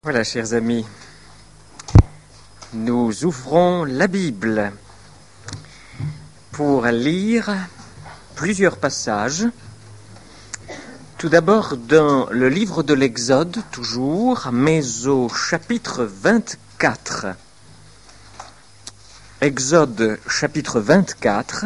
Voilà, chers amis, nous ouvrons la Bible pour lire plusieurs passages. Tout d'abord dans le livre de l'Exode, toujours, mais au chapitre 24. Exode, chapitre 24.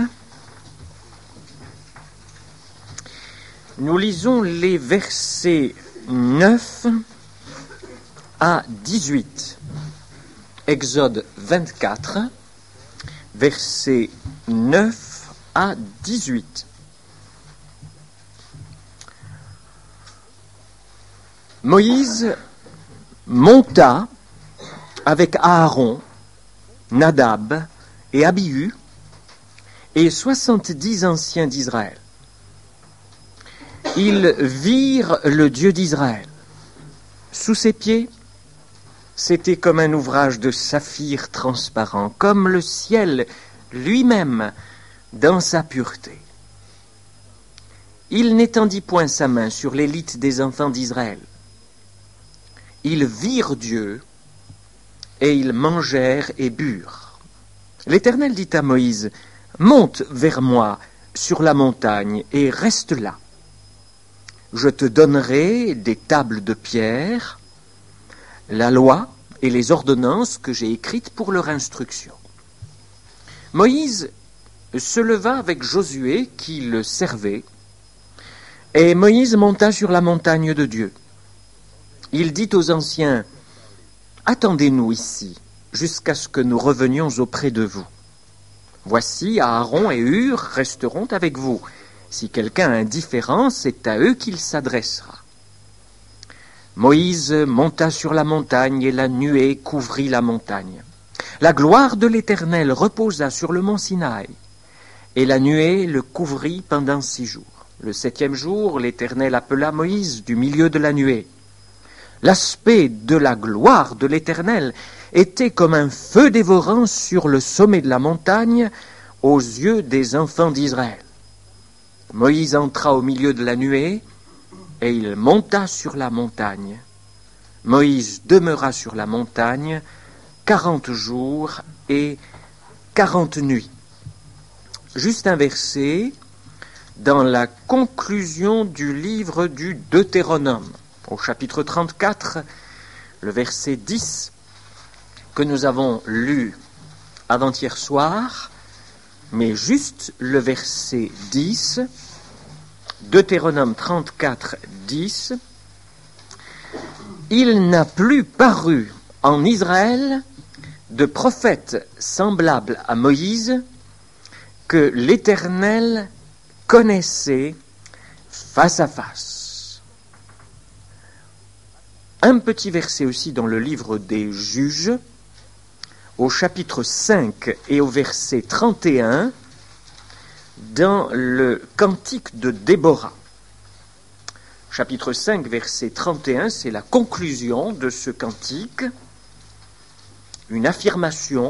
Nous lisons les versets 9 à 18. Exode 24, versets 9 à 18. Moïse monta avec Aaron, Nadab et Abihu et 70 anciens d'Israël. Ils virent le Dieu d'Israël. Sous ses pieds, c'était comme un ouvrage de saphir transparent, comme le ciel lui-même dans sa pureté. Il n'étendit point sa main sur l'élite des enfants d'Israël. Ils virent Dieu, et ils mangèrent et burent. L'Éternel dit à Moïse, « Monte vers moi sur la montagne et reste là. Je te donnerai des tables de pierre, la loi et les ordonnances que j'ai écrites pour leur instruction. » Moïse se leva avec Josué qui le servait, et Moïse monta sur la montagne de Dieu. Il dit aux anciens, « Attendez-nous ici, jusqu'à ce que nous revenions auprès de vous. Voici, Aaron et Hur resteront avec vous. Si quelqu'un a indifférent, c'est à eux qu'il s'adressera. » Moïse monta sur la montagne et la nuée couvrit la montagne. La gloire de l'Éternel reposa sur le mont Sinaï, et la nuée le couvrit pendant 6 jours. Le 7e jour, l'Éternel appela Moïse du milieu de la nuée. L'aspect de la gloire de l'Éternel était comme un feu dévorant sur le sommet de la montagne aux yeux des enfants d'Israël. Moïse entra au milieu de la nuée, et il monta sur la montagne. Moïse demeura sur la montagne 40 jours et 40 nuits. Juste un verset dans la conclusion du livre du Deutéronome, au chapitre 34, le verset 10, que nous avons lu avant-hier soir, mais juste le verset 10, Deutéronome 34, 10, « Il n'a plus paru en Israël de prophète semblable à Moïse que l'Éternel connaissait face à face. » Un petit verset aussi dans le livre des Juges, au chapitre 5 et au verset 31, dans le cantique de Déborah. Chapitre 5, verset 31, c'est la conclusion de ce cantique, une affirmation.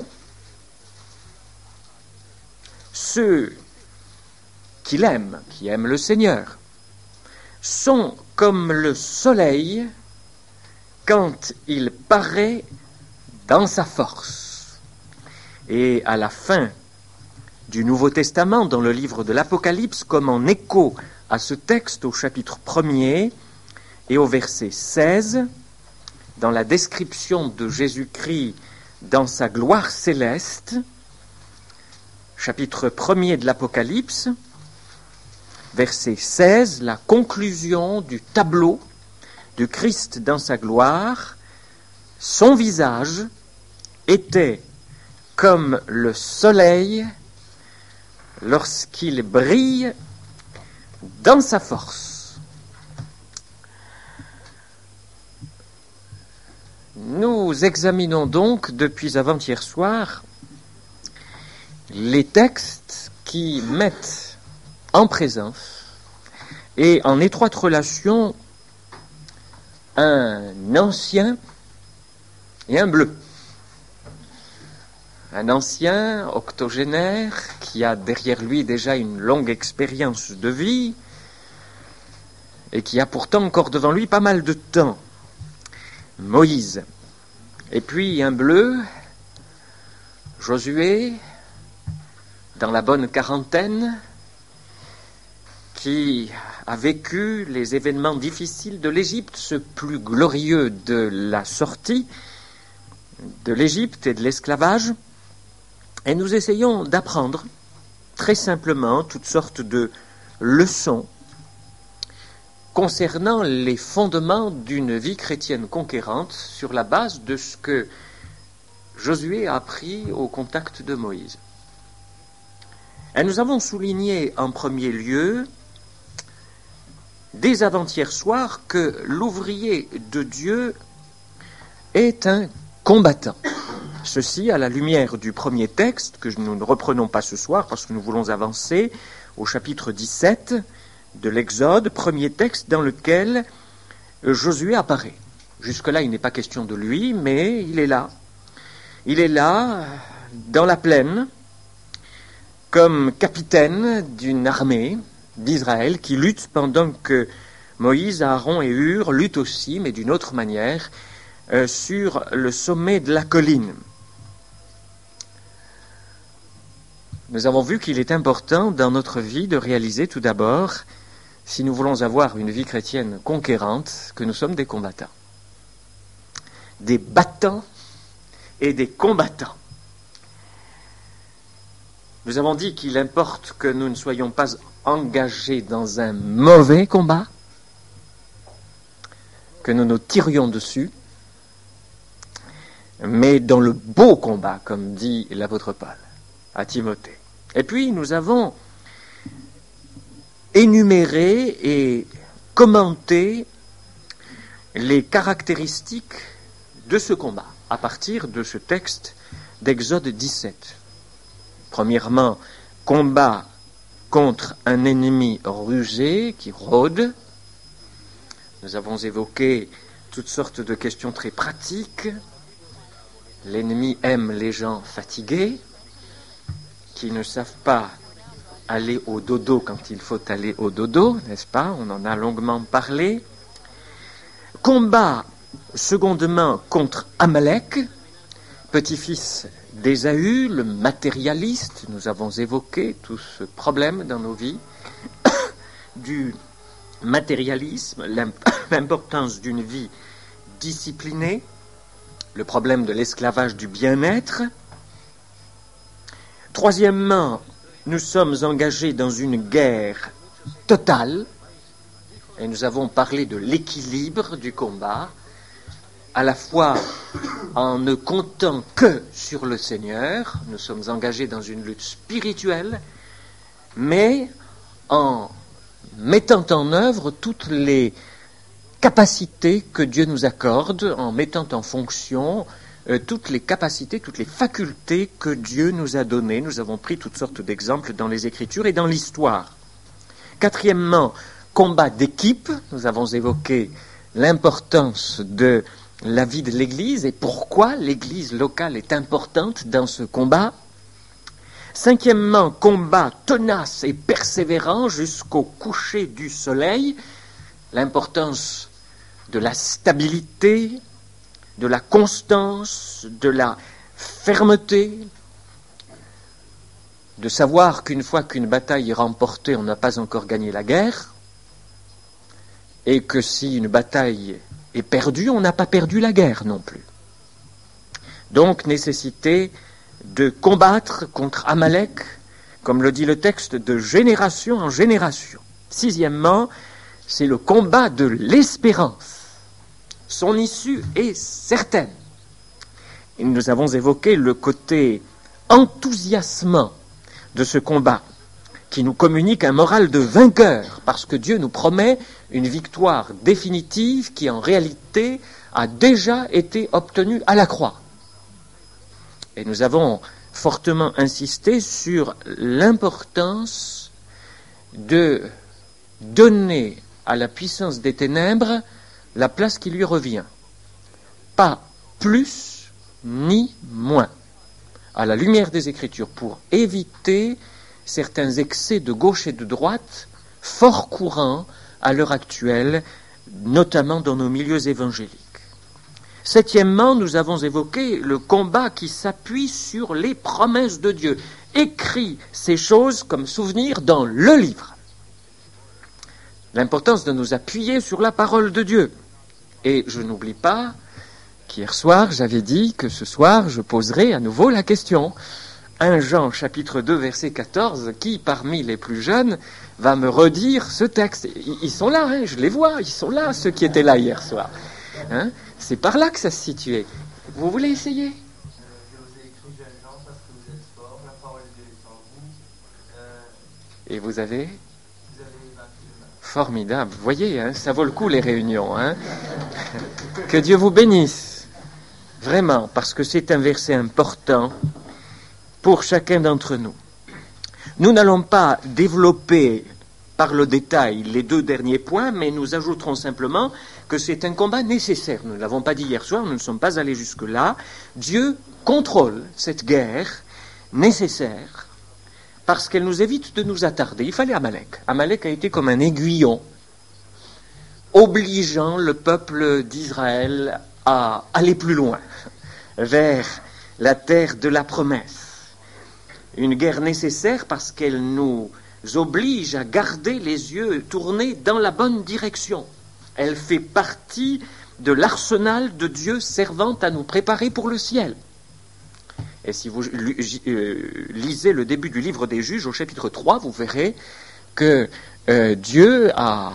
Ceux qui l'aiment, qui aiment le Seigneur, sont comme le soleil quand il paraît dans sa force. Et à la fin du Nouveau Testament, dans le livre de l'Apocalypse, comme en écho à ce texte au chapitre 1er et au verset 16, dans la description de Jésus-Christ dans sa gloire céleste, chapitre 1er de l'Apocalypse, verset 16, la conclusion du tableau du Christ dans sa gloire, son visage était comme le soleil lorsqu'il brille dans sa force. Nous examinons donc depuis avant-hier soir les textes qui mettent en présence et en étroite relation un ancien et un bleu. Un ancien octogénaire qui a derrière lui déjà une longue expérience de vie et qui a pourtant encore devant lui pas mal de temps. Moïse. Et puis un bleu, Josué, dans la bonne quarantaine, qui a vécu les événements difficiles de l'Égypte, ce plus glorieux de la sortie de l'Égypte et de l'esclavage. Et nous essayons d'apprendre très simplement toutes sortes de leçons concernant les fondements d'une vie chrétienne conquérante sur la base de ce que Josué a appris au contact de Moïse. Et nous avons souligné en premier lieu, dès avant-hier soir, que l'ouvrier de Dieu est un combattant. Ceci à la lumière du premier texte, que nous ne reprenons pas ce soir parce que nous voulons avancer au chapitre 17 de l'Exode, premier texte dans lequel Josué apparaît. Jusque-là, il n'est pas question de lui, mais il est là. Il est là, dans la plaine, comme capitaine d'une armée d'Israël qui lutte pendant que Moïse, Aaron et Hur luttent aussi, mais d'une autre manière, sur le sommet de la colline. Nous avons vu qu'il est important dans notre vie de réaliser tout d'abord, si nous voulons avoir une vie chrétienne conquérante, que nous sommes des combattants. Des battants et des combattants. Nous avons dit qu'il importe que nous ne soyons pas engagés dans un mauvais combat, que nous nous tirions dessus, mais dans le beau combat, comme dit l'apôtre Paul à Timothée. Et puis nous avons énuméré et commenté les caractéristiques de ce combat à partir de ce texte d'Exode 17. Premièrement, combat contre un ennemi rusé qui rôde. Nous avons évoqué toutes sortes de questions très pratiques. L'ennemi aime les gens fatigués, qui ne savent pas aller au dodo quand il faut aller au dodo, n'est-ce pas? On en a longuement parlé. Combat, secondement, contre Amalek, petit-fils d'Ésaü, le matérialiste. Nous avons évoqué tout ce problème dans nos vies du matérialisme, l'importance d'une vie disciplinée, le problème de l'esclavage du bien-être. Troisièmement, nous sommes engagés dans une guerre totale, et nous avons parlé de l'équilibre du combat, à la fois en ne comptant que sur le Seigneur, nous sommes engagés dans une lutte spirituelle, mais en mettant en œuvre toutes les capacités que Dieu nous accorde, en mettant en fonction toutes les capacités, toutes les facultés que Dieu nous a données. Nous avons pris toutes sortes d'exemples dans les Écritures et dans l'histoire. Quatrièmement, combat d'équipe. Nous avons évoqué l'importance de la vie de l'Église et pourquoi l'Église locale est importante dans ce combat. Cinquièmement, combat tenace et persévérant jusqu'au coucher du soleil. L'importance de la stabilité, de la constance, de la fermeté, de savoir qu'une fois qu'une bataille est remportée, on n'a pas encore gagné la guerre, et que si une bataille est perdue, on n'a pas perdu la guerre non plus. Donc, nécessité de combattre contre Amalek, comme le dit le texte, de génération en génération. Sixièmement, c'est le combat de l'espérance. Son issue est certaine. Et nous avons évoqué le côté enthousiasmant de ce combat, qui nous communique un moral de vainqueur, parce que Dieu nous promet une victoire définitive qui en réalité a déjà été obtenue à la croix. Et nous avons fortement insisté sur l'importance de donner à la puissance des ténèbres la place qui lui revient. Pas plus ni moins. À la lumière des Écritures, pour éviter certains excès de gauche et de droite, fort courants à l'heure actuelle, notamment dans nos milieux évangéliques. Septièmement, nous avons évoqué le combat qui s'appuie sur les promesses de Dieu. Écrit ces choses comme souvenir dans le livre. L'importance de nous appuyer sur la parole de Dieu. Et je n'oublie pas qu'hier soir, j'avais dit que ce soir, je poserai à nouveau la question. 1 Jean chapitre 2 verset 14, qui parmi les plus jeunes va me redire ce texte? Ils sont là, hein, je les vois, ils sont là, ceux qui étaient là hier soir. Hein, c'est par là que ça se situait. Vous voulez essayer? Je vous ai écrit, jeunes gens, parce que vous êtes forts, la parole de Dieu est en vous. Et vous avez Vous avez vaincu le mal. Formidable. Vous voyez, hein, ça vaut le coup les réunions. Hein. Que Dieu vous bénisse. Vraiment, parce que c'est un verset important pour chacun d'entre nous. Nous n'allons pas développer par le détail les 2 derniers points, mais nous ajouterons simplement que c'est un combat nécessaire. Nous ne l'avons pas dit hier soir, nous ne sommes pas allés jusque-là. Dieu contrôle cette guerre nécessaire parce qu'elle nous évite de nous attarder. Il fallait Amalek. Amalek a été comme un aiguillon obligeant le peuple d'Israël à aller plus loin, vers la terre de la promesse. Une guerre nécessaire parce qu'elle nous oblige à garder les yeux tournés dans la bonne direction. Elle fait partie de l'arsenal de Dieu servant à nous préparer pour le ciel. Et si vous lisez le début du livre des Juges au chapitre 3, vous verrez que Dieu a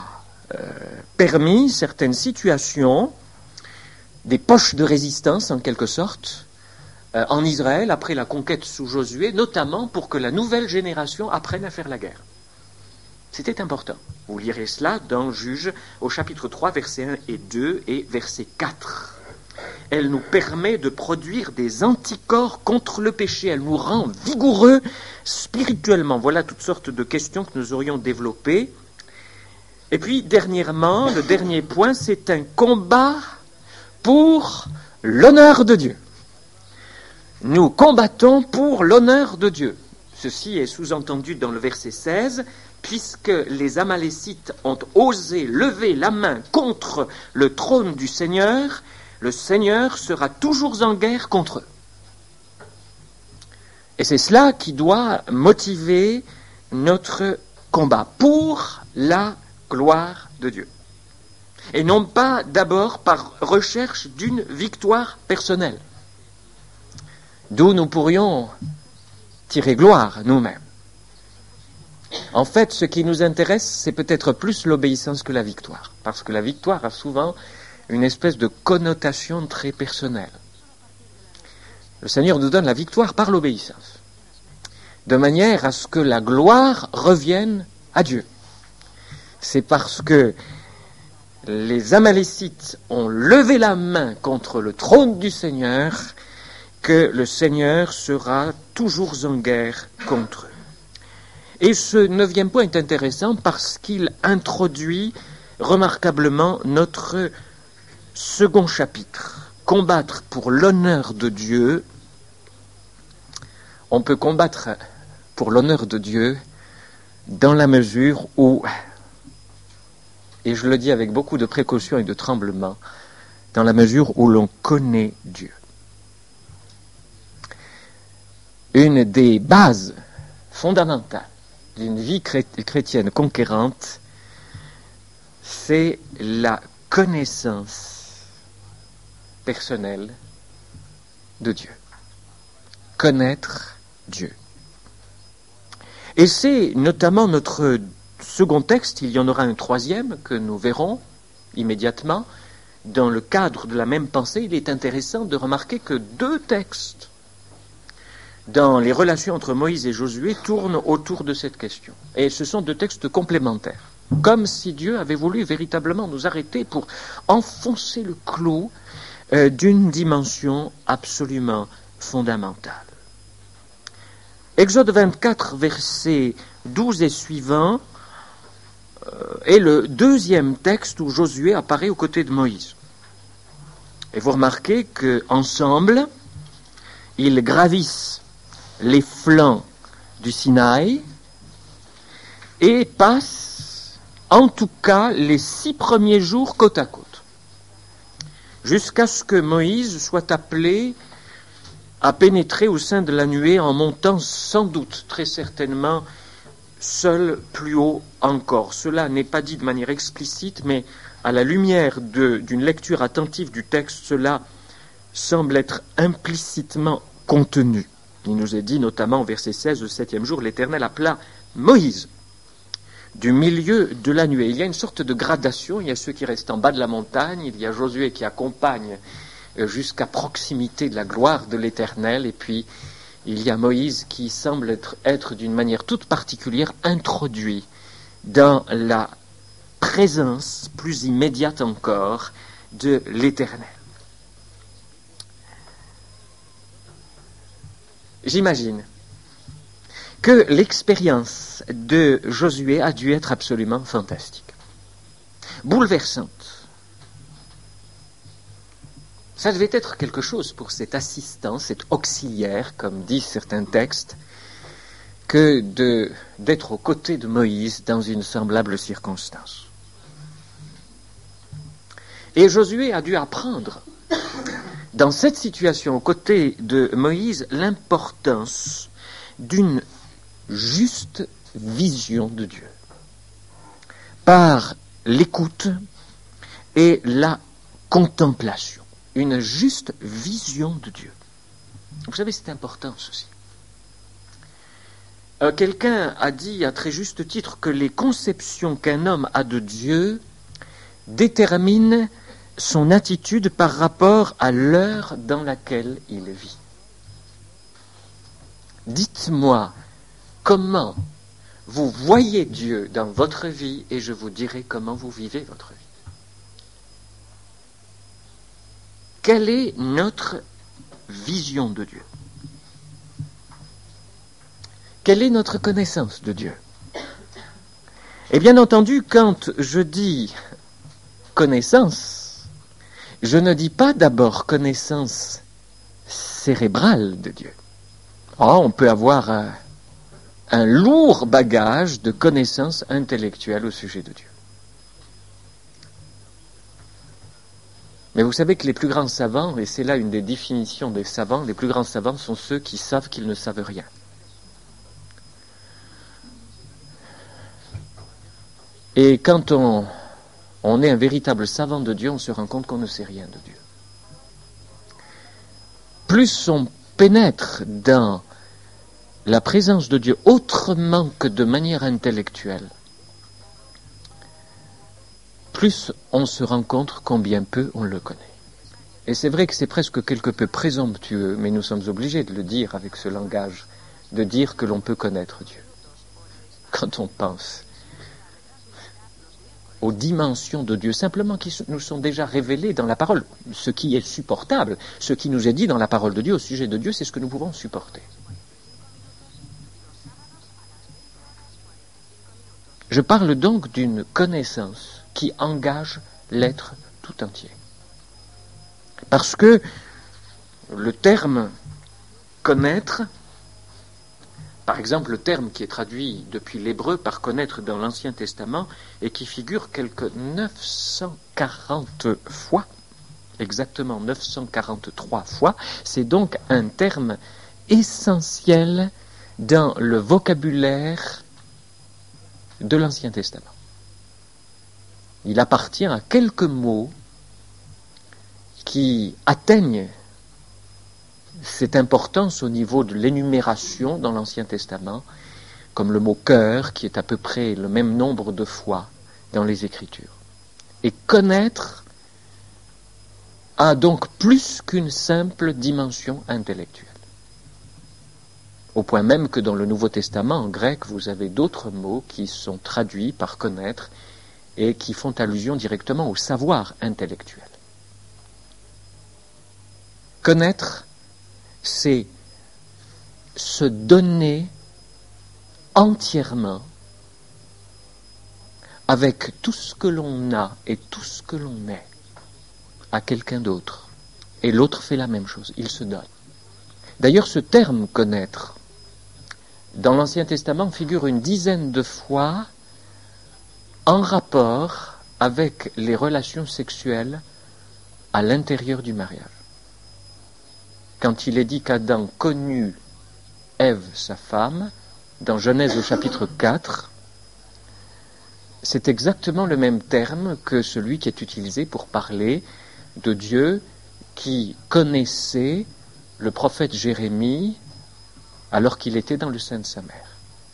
permis certaines situations, des poches de résistance en quelque sorte, en Israël après la conquête sous Josué, notamment pour que la nouvelle génération apprenne à faire la guerre. C'était important. Vous lirez cela dans Juges au chapitre 3, versets 1 et 2 et verset 4. Elle nous permet de produire des anticorps contre le péché. Elle nous rend vigoureux spirituellement. Voilà toutes sortes de questions que nous aurions développées. Et puis, dernièrement, le dernier point, c'est un combat pour l'honneur de Dieu. Nous combattons pour l'honneur de Dieu. Ceci est sous-entendu dans le verset 16, puisque les Amalécites ont osé lever la main contre le trône du Seigneur, le Seigneur sera toujours en guerre contre eux. Et c'est cela qui doit motiver notre combat pour la gloire de Dieu. Et non pas d'abord par recherche d'une victoire personnelle, d'où nous pourrions tirer gloire nous-mêmes. En fait, ce qui nous intéresse, c'est peut-être plus l'obéissance que la victoire, parce que la victoire a souvent une espèce de connotation très personnelle. Le Seigneur nous donne la victoire par l'obéissance, de manière à ce que la gloire revienne à Dieu. C'est parce que les Amalécites ont levé la main contre le trône du Seigneur que le Seigneur sera toujours en guerre contre eux. Et ce 9e point est intéressant parce qu'il introduit remarquablement notre second chapitre. Combattre pour l'honneur de Dieu. On peut combattre pour l'honneur de Dieu dans la mesure où, et je le dis avec beaucoup de précaution et de tremblement, dans la mesure où l'on connaît Dieu. Une des bases fondamentales d'une vie chrétienne conquérante, c'est la connaissance personnelle de Dieu. Connaître Dieu. Et c'est notamment notre second texte, il y en aura un 3e que nous verrons immédiatement. Dans le cadre de la même pensée, il est intéressant de remarquer que 2 textes dans les relations entre Moïse et Josué tournent autour de cette question. Et ce sont 2 textes complémentaires. Comme si Dieu avait voulu véritablement nous arrêter pour enfoncer le clou d'une dimension absolument fondamentale. Exode 24, versets 12 et suivants, est le 2e texte où Josué apparaît aux côtés de Moïse. Et vous remarquez qu'ensemble, ils gravissent les flancs du Sinaï et passent en tout cas les 6 premiers jours côte à côte. jusqu'à ce que Moïse soit appelé à pénétrer au sein de la nuée en montant sans doute, très certainement, seul plus haut encore. Cela n'est pas dit de manière explicite, mais à la lumière d'une lecture attentive du texte, cela semble être implicitement contenu. Il nous est dit notamment au verset 16, le 7e jour, l'Éternel appela Moïse du milieu de la nuée. Il y a une sorte de gradation, il y a ceux qui restent en bas de la montagne, il y a Josué qui accompagne jusqu'à proximité de la gloire de l'Éternel, et puis il y a Moïse qui semble être d'une manière toute particulière introduit dans la présence plus immédiate encore de l'Éternel. J'imagine que l'expérience de Josué a dû être absolument fantastique, bouleversante. Ça devait être quelque chose pour cet assistant, cet auxiliaire, comme disent certains textes, que d'être aux côtés de Moïse dans une semblable circonstance. Et Josué a dû apprendre, dans cette situation, aux côtés de Moïse, l'importance d'une juste vision de Dieu, par l'écoute et la contemplation. Une juste vision de Dieu. Vous savez, c'est important ceci. Quelqu'un a dit à très juste titre que les conceptions qu'un homme a de Dieu déterminent son attitude par rapport à l'heure dans laquelle il vit. Dites-moi comment vous voyez Dieu dans votre vie et je vous dirai comment vous vivez votre vie. Quelle est notre vision de Dieu? Quelle est notre connaissance de Dieu? Et bien entendu, quand je dis connaissance, je ne dis pas d'abord connaissance cérébrale de Dieu. On peut avoir un lourd bagage de connaissances intellectuelles au sujet de Dieu. Mais vous savez que les plus grands savants, et c'est là une des définitions des savants, les plus grands savants sont ceux qui savent qu'ils ne savent rien. Et quand on est un véritable savant de Dieu, on se rend compte qu'on ne sait rien de Dieu. Plus on pénètre dans la présence de Dieu autrement que de manière intellectuelle, plus on se rend compte combien peu on le connaît. Et c'est vrai que c'est presque quelque peu présomptueux, mais nous sommes obligés de le dire avec ce langage, de dire que l'on peut connaître Dieu. Quand on pense aux dimensions de Dieu, simplement qui nous sont déjà révélées dans la parole, ce qui est supportable, ce qui nous est dit dans la parole de Dieu au sujet de Dieu, c'est ce que nous pouvons supporter. Je parle donc d'une connaissance qui engage l'être tout entier. Parce que le terme connaître, par exemple le terme qui est traduit depuis l'hébreu par connaître dans l'Ancien Testament et qui figure quelque 940 fois, exactement 943 fois, c'est donc un terme essentiel dans le vocabulaire de l'Ancien Testament. Il appartient à quelques mots qui atteignent cette importance au niveau de l'énumération dans l'Ancien Testament, comme le mot cœur, qui est à peu près le même nombre de fois dans les Écritures. Et connaître a donc plus qu'une simple dimension intellectuelle. Au point même que dans le Nouveau Testament, en grec, vous avez d'autres mots qui sont traduits par connaître et qui font allusion directement au savoir intellectuel. Connaître, c'est se donner entièrement avec tout ce que l'on a et tout ce que l'on est à quelqu'un d'autre. Et l'autre fait la même chose, il se donne. D'ailleurs, ce terme « connaître », dans l'Ancien Testament, figure une dizaine de fois en rapport avec les relations sexuelles à l'intérieur du mariage. Quand il est dit qu'Adam connut Ève, sa femme, dans Genèse au chapitre 4, c'est exactement le même terme que celui qui est utilisé pour parler de Dieu qui connaissait le prophète Jérémie alors qu'il était dans le sein de sa mère.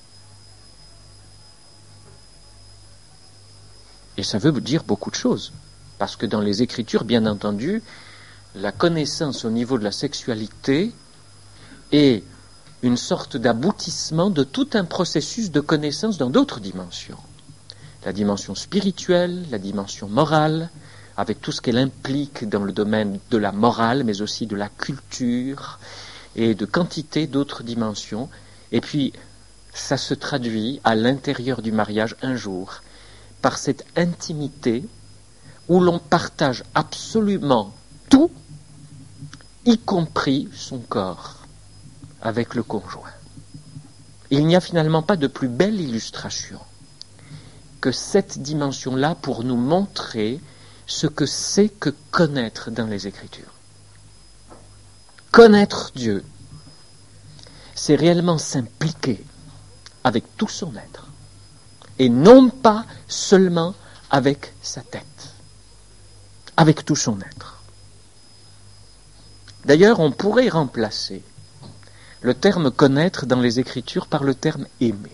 Et ça veut dire beaucoup de choses, parce que dans les Écritures, bien entendu, la connaissance au niveau de la sexualité est une sorte d'aboutissement de tout un processus de connaissance dans d'autres dimensions. La dimension spirituelle, la dimension morale, avec tout ce qu'elle implique dans le domaine de la morale, mais aussi de la culture et de quantité d'autres dimensions. Et puis, ça se traduit à l'intérieur du mariage un jour par cette intimité où l'on partage absolument tout, y compris son corps, avec le conjoint. Il n'y a finalement pas de plus belle illustration que cette dimension-là pour nous montrer ce que c'est que connaître dans les Écritures. Connaître Dieu, c'est réellement s'impliquer avec tout son être, et non pas seulement avec sa tête, avec tout son être. D'ailleurs, on pourrait remplacer le terme connaître dans les Écritures par le terme aimer.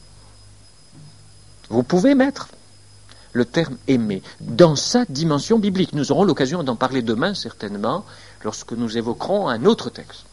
Vous pouvez mettre le terme aimer dans sa dimension biblique. Nous aurons l'occasion d'en parler demain, certainement, lorsque nous évoquerons un autre texte.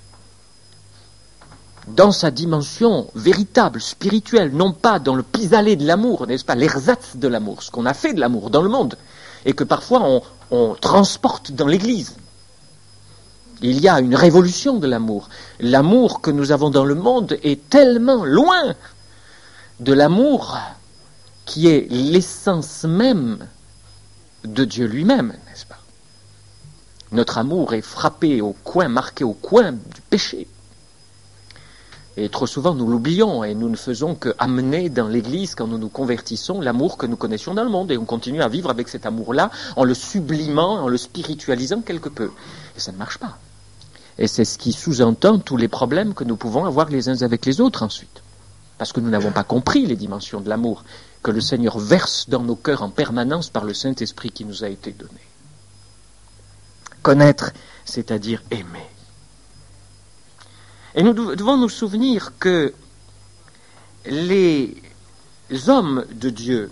Dans sa dimension véritable, spirituelle, non pas dans le pis-aller de l'amour, n'est-ce pas, l'ersatz de l'amour, ce qu'on a fait de l'amour dans le monde, et que parfois on transporte dans l'Église. Il y a une révolution de l'amour. L'amour que nous avons dans le monde est tellement loin de l'amour qui est l'essence même de Dieu lui-même, n'est-ce pas? Notre amour est frappé au coin, marqué au coin du péché. Et trop souvent, nous l'oublions et nous ne faisons qu'amener dans l'Église, quand nous nous convertissons, l'amour que nous connaissions dans le monde. Et on continue à vivre avec cet amour-là en le sublimant, en le spiritualisant quelque peu. Et ça ne marche pas. Et c'est ce qui sous-entend tous les problèmes que nous pouvons avoir les uns avec les autres ensuite. Parce que nous n'avons pas compris les dimensions de l'amour que le Seigneur verse dans nos cœurs en permanence par le Saint-Esprit qui nous a été donné. Connaître, c'est-à-dire aimer. Et nous devons nous souvenir que les hommes de Dieu,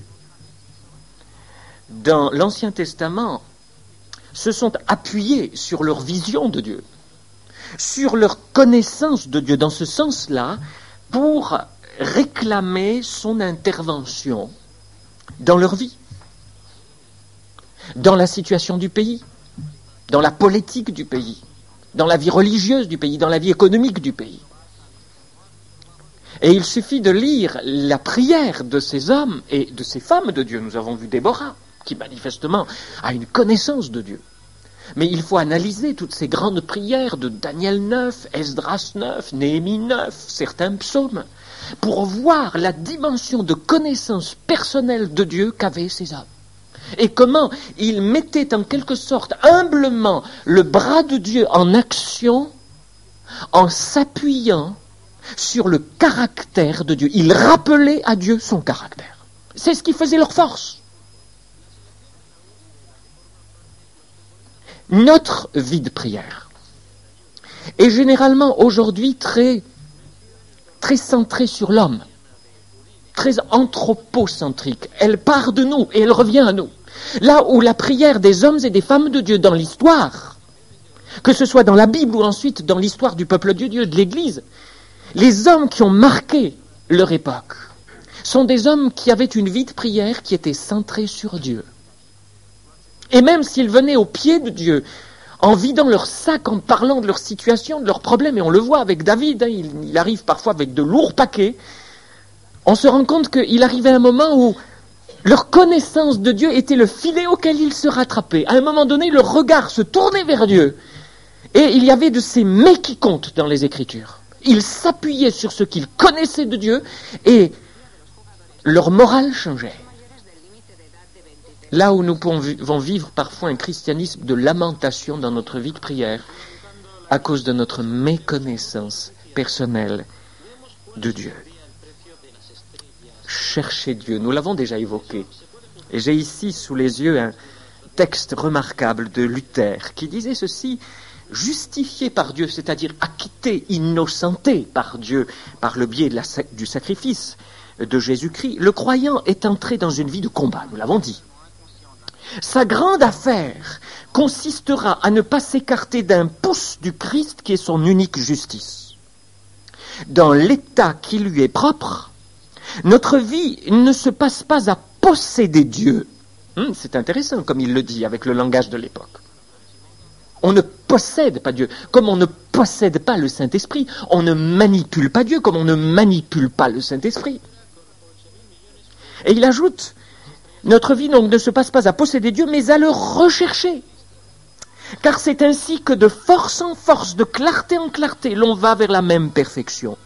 dans l'Ancien Testament, se sont appuyés sur leur vision de Dieu, sur leur connaissance de Dieu, dans ce sens-là, pour réclamer son intervention dans leur vie, dans la situation du pays, dans la politique du pays, dans la vie religieuse du pays, dans la vie économique du pays. Et il suffit de lire la prière de ces hommes et de ces femmes de Dieu. Nous avons vu Déborah, qui manifestement a une connaissance de Dieu. Mais il faut analyser toutes ces grandes prières de Daniel 9, Esdras 9, Néhémie 9, certains psaumes, pour voir la dimension de connaissance personnelle de Dieu qu'avaient ces hommes. Et comment ils mettaient en quelque sorte humblement le bras de Dieu en action en s'appuyant sur le caractère de Dieu. Ils rappelaient à Dieu son caractère. C'est ce qui faisait leur force. Notre vie de prière est généralement aujourd'hui très centrée sur l'homme, très anthropocentrique. Elle part de nous et elle revient à nous. Là où la prière des hommes et des femmes de Dieu dans l'histoire, que ce soit dans la Bible ou ensuite dans l'histoire du peuple de Dieu, de l'Église, les hommes qui ont marqué leur époque sont des hommes qui avaient une vie de prière qui était centrée sur Dieu. Et même s'ils venaient au pied de Dieu, en vidant leur sac, en parlant de leur situation, de leurs problèmes, et on le voit avec David, il arrive parfois avec de lourds paquets, on se rend compte qu'il arrivait un moment où leur connaissance de Dieu était le filet auquel ils se rattrapaient. À un moment donné, leur regard se tournait vers Dieu. Et il y avait de ces mais qui comptent dans les Écritures. Ils s'appuyaient sur ce qu'ils connaissaient de Dieu et leur morale changeait. Là où nous pouvons vivre parfois un christianisme de lamentation dans notre vie de prière, à cause de notre méconnaissance personnelle de Dieu. Chercher Dieu, nous l'avons déjà évoqué. Et j'ai ici sous les yeux un texte remarquable de Luther qui disait ceci: justifié par Dieu, c'est-à-dire acquitté, innocenté par Dieu, par le biais du sacrifice de Jésus-Christ, le croyant est entré dans une vie de combat, nous l'avons dit. Sa grande affaire consistera à ne pas s'écarter d'un pouce du Christ qui est son unique justice. Dans l'état qui lui est propre, notre vie ne se passe pas à posséder Dieu. C'est intéressant comme il le dit avec le langage de l'époque. On ne possède pas Dieu, comme on ne possède pas le Saint-Esprit. On ne manipule pas Dieu, comme on ne manipule pas le Saint-Esprit. Et il ajoute, notre vie donc ne se passe pas à posséder Dieu, mais à le rechercher. Car c'est ainsi que de force en force, de clarté en clarté, l'on va vers la même perfection.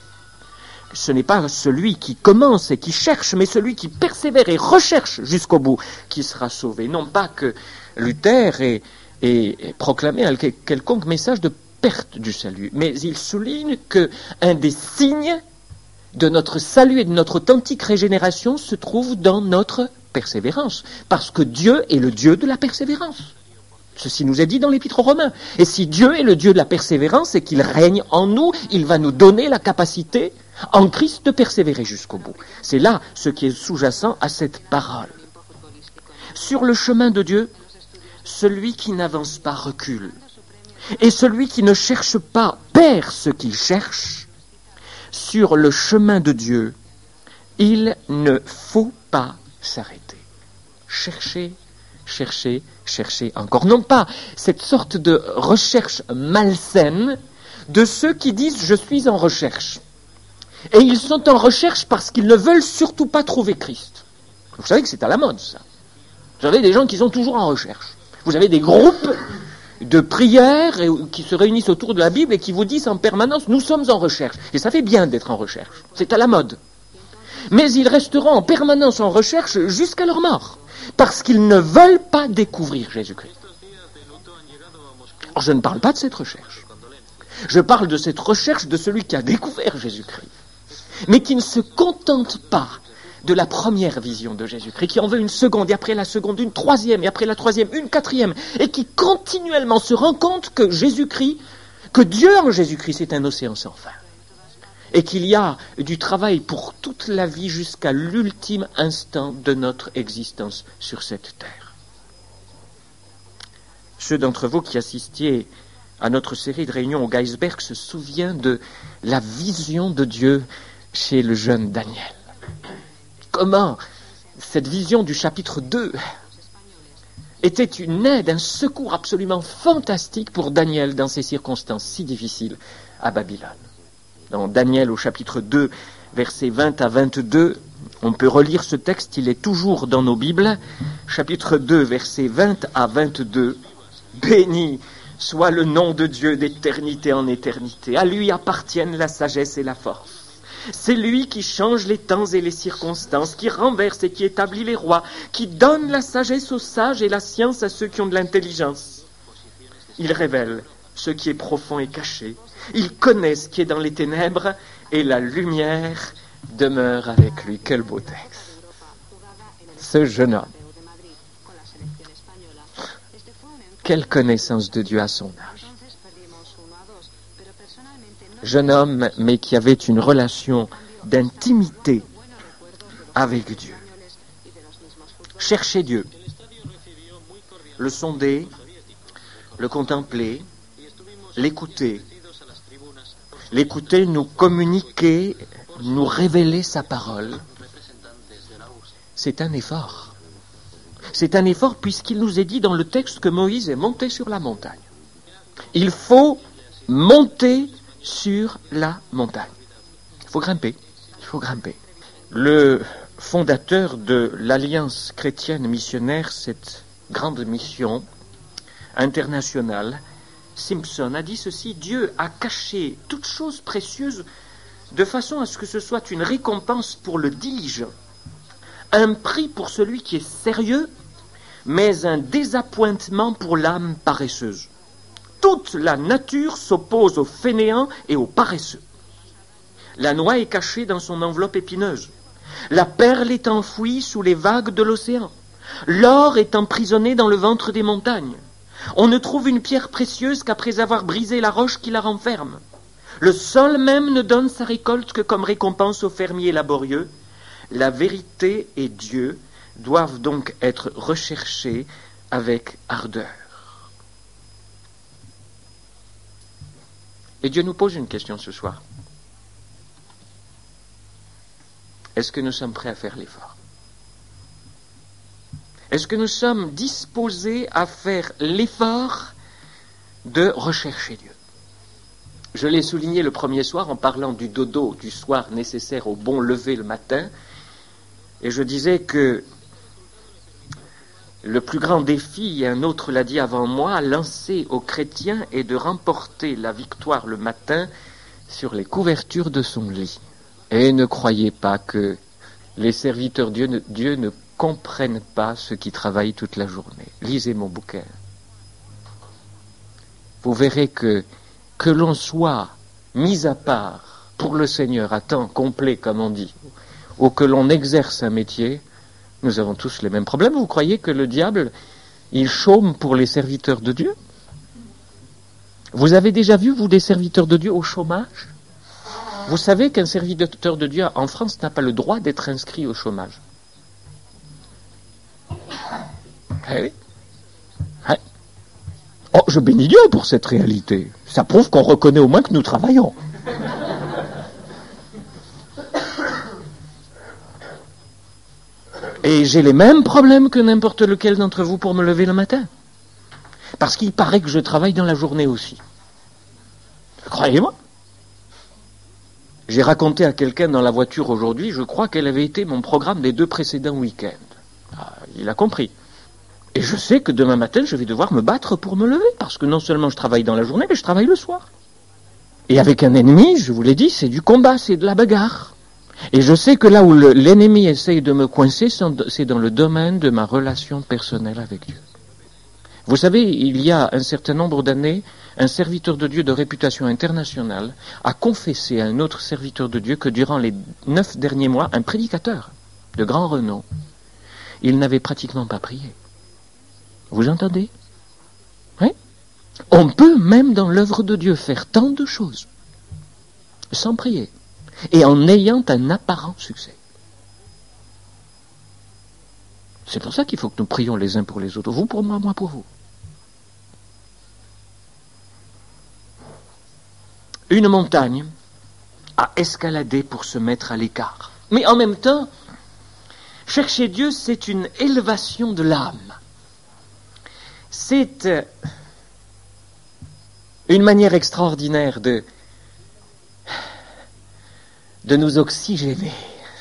Ce n'est pas celui qui commence et qui cherche, mais celui qui persévère et recherche jusqu'au bout qui sera sauvé. Non pas que Luther ait proclamé un quelconque message de perte du salut, mais il souligne qu'un des signes de notre salut et de notre authentique régénération se trouve dans notre persévérance, parce que Dieu est le Dieu de la persévérance. Ceci nous est dit dans l'Épître aux Romains. Et si Dieu est le Dieu de la persévérance et qu'il règne en nous, il va nous donner la capacité en Christ de persévérer jusqu'au bout. C'est là ce qui est sous-jacent à cette parole. Sur le chemin de Dieu, celui qui n'avance pas recule. Et celui qui ne cherche pas perd ce qu'il cherche. Sur le chemin de Dieu, il ne faut pas s'arrêter. Chercher, chercher, chercher encore. Non pas cette sorte de recherche malsaine de ceux qui disent « je suis en recherche ». Et ils sont en recherche parce qu'ils ne veulent surtout pas trouver Christ. Vous savez que c'est à la mode, ça. Vous avez des gens qui sont toujours en recherche. Vous avez des groupes de prières qui se réunissent autour de la Bible et qui vous disent en permanence « nous sommes en recherche ». Et ça fait bien d'être en recherche. C'est à la mode. Mais ils resteront en permanence en recherche jusqu'à leur mort. Parce qu'ils ne veulent pas découvrir Jésus-Christ. Alors, je ne parle pas de cette recherche. Je parle de cette recherche de celui qui a découvert Jésus-Christ, mais qui ne se contente pas de la première vision de Jésus-Christ, qui en veut une seconde, et après la seconde, une troisième, et après la troisième, une quatrième, et qui continuellement se rend compte que Jésus-Christ, que Dieu en Jésus-Christ, c'est un océan sans fin. Et qu'il y a du travail pour toute la vie jusqu'à l'ultime instant de notre existence sur cette terre. Ceux d'entre vous qui assistiez à notre série de réunions au Geisberg se souviennent de la vision de Dieu chez le jeune Daniel. Comment cette vision du chapitre 2 était une aide, un secours absolument fantastique pour Daniel dans ces circonstances si difficiles à Babylone. Dans Daniel au chapitre 2, versets 20 à 22, on peut relire ce texte, il est toujours dans nos Bibles. Chapitre 2, versets 20 à 22. Béni soit le nom de Dieu d'éternité en éternité. À lui appartiennent la sagesse et la force. C'est lui qui change les temps et les circonstances, qui renverse et qui établit les rois, qui donne la sagesse aux sages et la science à ceux qui ont de l'intelligence. Il révèle ce qui est profond et caché. Il connaît ce qui est dans les ténèbres et la lumière demeure avec lui. Quel beau texte. Ce jeune homme. Quelle connaissance de Dieu à son âge. Jeune homme, mais qui avait une relation d'intimité avec Dieu. Chercher Dieu, le sonder, le contempler, l'écouter nous communiquer, nous révéler sa parole. C'est un effort. C'est un effort puisqu'il nous est dit dans le texte que Moïse est monté sur la montagne. Il faut monter sur la montagne. Il faut grimper. Le fondateur de l'Alliance chrétienne missionnaire, cette grande mission internationale, Simpson, a dit ceci: Dieu a caché toutes choses précieuses de façon à ce que ce soit une récompense pour le diligent, un prix pour celui qui est sérieux, mais un désappointement pour l'âme paresseuse. Toute la nature s'oppose aux fainéants et aux paresseux. La noix est cachée dans son enveloppe épineuse. La perle est enfouie sous les vagues de l'océan. L'or est emprisonné dans le ventre des montagnes. On ne trouve une pierre précieuse qu'après avoir brisé la roche qui la renferme. Le sol même ne donne sa récolte que comme récompense aux fermiers laborieux. La vérité et Dieu doivent donc être recherchés avec ardeur. Et Dieu nous pose une question ce soir. Est-ce que nous sommes prêts à faire l'effort? Est-ce que nous sommes disposés à faire l'effort de rechercher Dieu? Je l'ai souligné le premier soir en parlant du dodo du soir nécessaire au bon lever le matin, et je disais que le plus grand défi, et un autre l'a dit avant moi, lancé aux chrétiens est de remporter la victoire le matin sur les couvertures de son lit. Et ne croyez pas que les serviteurs de Dieu ne comprennent pas ceux qui travaillent toute la journée. Lisez mon bouquin. Vous verrez que l'on soit mis à part pour le Seigneur à temps complet, comme on dit, ou que l'on exerce un métier, nous avons tous les mêmes problèmes. Vous croyez que le diable, il chôme pour les serviteurs de Dieu? Vous avez déjà vu, vous, des serviteurs de Dieu au chômage? Vous savez qu'un serviteur de Dieu en France n'a pas le droit d'être inscrit au chômage. Eh oui. Ouais. Oh, je bénis Dieu pour cette réalité. Ça prouve qu'on reconnaît au moins que nous travaillons. Et j'ai les mêmes problèmes que n'importe lequel d'entre vous pour me lever le matin. Parce qu'il paraît que je travaille dans la journée aussi. Croyez-moi. J'ai raconté à quelqu'un dans la voiture aujourd'hui, je crois qu'elle avait été mon programme des 2 précédents week-ends. Ah, il a compris. Et je sais que demain matin, je vais devoir me battre pour me lever, parce que non seulement je travaille dans la journée, mais je travaille le soir. Et avec un ennemi, je vous l'ai dit, c'est du combat, c'est de la bagarre. Et je sais que là où l'ennemi essaye de me coincer, c'est dans le domaine de ma relation personnelle avec Dieu. Vous savez, il y a un certain nombre d'années, un serviteur de Dieu de réputation internationale a confessé à un autre serviteur de Dieu que durant les 9 derniers mois, un prédicateur de grand renom, il n'avait pratiquement pas prié. Vous entendez? Oui? On peut même dans l'œuvre de Dieu faire tant de choses sans prier et en ayant un apparent succès. C'est pour ça qu'il faut que nous prions les uns pour les autres. Vous pour moi, moi pour vous. Une montagne à escalader pour se mettre à l'écart. Mais en même temps, chercher Dieu, c'est une élévation de l'âme. C'est une manière extraordinaire de nous oxygéner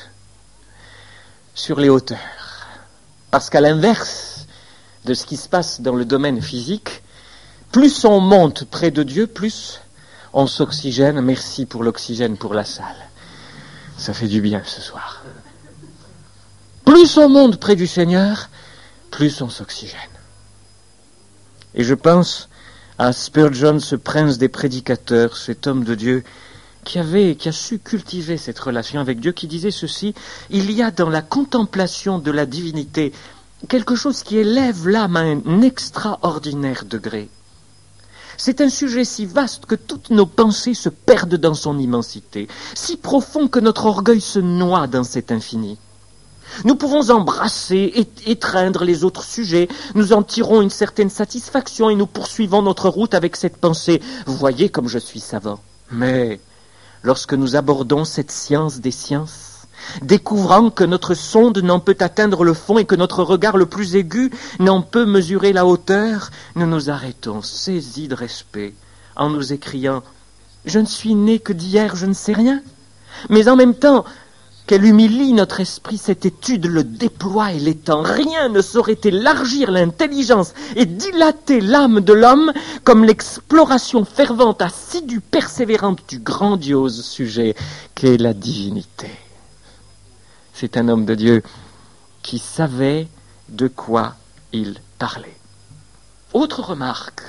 sur les hauteurs. Parce qu'à l'inverse de ce qui se passe dans le domaine physique, plus on monte près de Dieu, plus on s'oxygène. Merci pour l'oxygène pour la salle. Ça fait du bien ce soir. Plus on monte près du Seigneur, plus on s'oxygène. Et je pense à Spurgeon, ce prince des prédicateurs, cet homme de Dieu, qui a su cultiver cette relation avec Dieu, qui disait ceci: il y a dans la contemplation de la divinité quelque chose qui élève l'âme à un extraordinaire degré. C'est un sujet si vaste que toutes nos pensées se perdent dans son immensité, si profond que notre orgueil se noie dans cet infini. Nous pouvons embrasser et étreindre les autres sujets, nous en tirons une certaine satisfaction et nous poursuivons notre route avec cette pensée: vous voyez comme je suis savant. Mais lorsque nous abordons cette science des sciences, découvrant que notre sonde n'en peut atteindre le fond et que notre regard le plus aigu n'en peut mesurer la hauteur, nous nous arrêtons, saisis de respect, en nous écriant: je ne suis né que d'hier, je ne sais rien. Mais en même temps, qu'elle humilie notre esprit, cette étude le déploie et l'étend. Rien ne saurait élargir l'intelligence et dilater l'âme de l'homme comme l'exploration fervente, assidue, persévérante du grandiose sujet qu'est la divinité. C'est un homme de Dieu qui savait de quoi il parlait. Autre remarque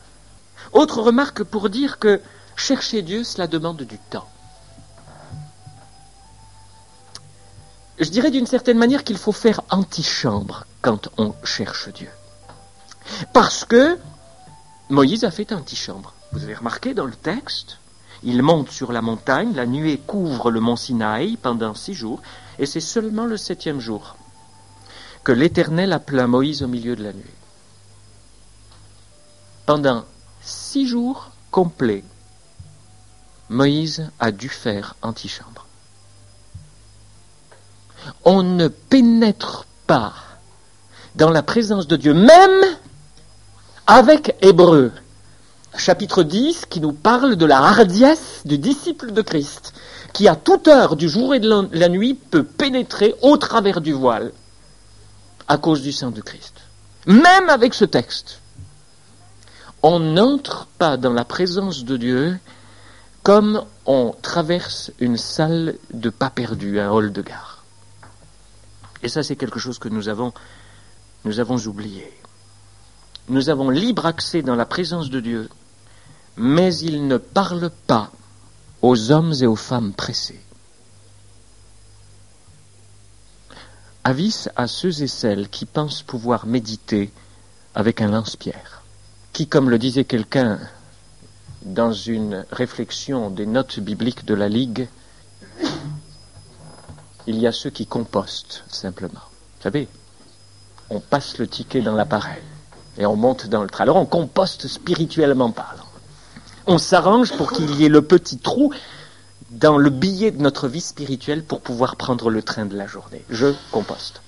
pour dire que chercher Dieu, cela demande du temps. Je dirais d'une certaine manière qu'il faut faire antichambre quand on cherche Dieu. Parce que Moïse a fait antichambre. Vous avez remarqué dans le texte, il monte sur la montagne, la nuée couvre le mont Sinaï pendant 6 jours, et c'est seulement le 7e jour que l'Éternel appela Moïse au milieu de la nuée. Pendant 6 jours complets, Moïse a dû faire antichambre. On ne pénètre pas dans la présence de Dieu, même avec Hébreux, chapitre 10, qui nous parle de la hardiesse du disciple de Christ, qui à toute heure du jour et de la nuit peut pénétrer au travers du voile, à cause du sang de Christ. Même avec ce texte, on n'entre pas dans la présence de Dieu comme on traverse une salle de pas perdu, un hall de gare. Et ça, c'est quelque chose que nous avons oublié. Nous avons libre accès dans la présence de Dieu, mais il ne parle pas aux hommes et aux femmes pressés. Avis à ceux et celles qui pensent pouvoir méditer avec un lance-pierre, qui, comme le disait quelqu'un dans une réflexion des notes bibliques de la Ligue, il y a ceux qui compostent simplement. Vous savez, on passe le ticket dans l'appareil et on monte dans le train. Alors on composte spirituellement parlant. On s'arrange pour qu'il y ait le petit trou dans le billet de notre vie spirituelle pour pouvoir prendre le train de la journée. Je composte.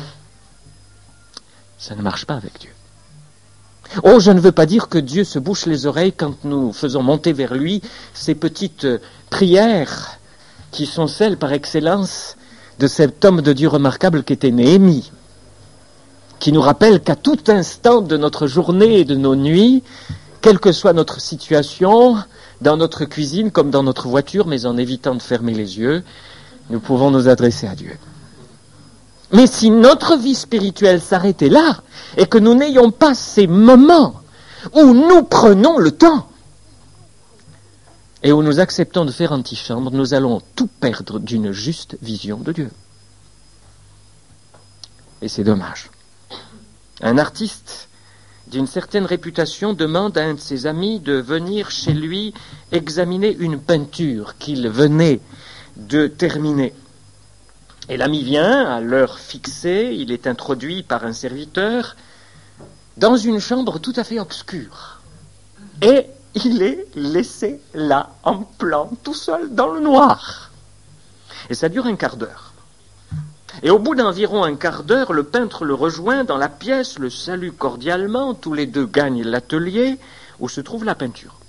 Ça ne marche pas avec Dieu. Oh, je ne veux pas dire que Dieu se bouche les oreilles quand nous faisons monter vers lui ces petites prières qui sont celles par excellence de cet homme de Dieu remarquable qu'était Néhémie, qui nous rappelle qu'à tout instant de notre journée et de nos nuits, quelle que soit notre situation, dans notre cuisine comme dans notre voiture, mais en évitant de fermer les yeux, nous pouvons nous adresser à Dieu. Mais si notre vie spirituelle s'arrêtait là, et que nous n'ayons pas ces moments où nous prenons le temps, et où nous acceptons de faire antichambre, nous allons tout perdre d'une juste vision de Dieu. Et c'est dommage. Un artiste d'une certaine réputation demande à un de ses amis de venir chez lui examiner une peinture qu'il venait de terminer. Et l'ami vient, à l'heure fixée, il est introduit par un serviteur dans une chambre tout à fait obscure. Et il est laissé là, en plan, tout seul, dans le noir. Et ça dure un quart d'heure. Et au bout d'environ un quart d'heure, le peintre le rejoint dans la pièce, le salue cordialement, tous les deux gagnent l'atelier où se trouve la peinture.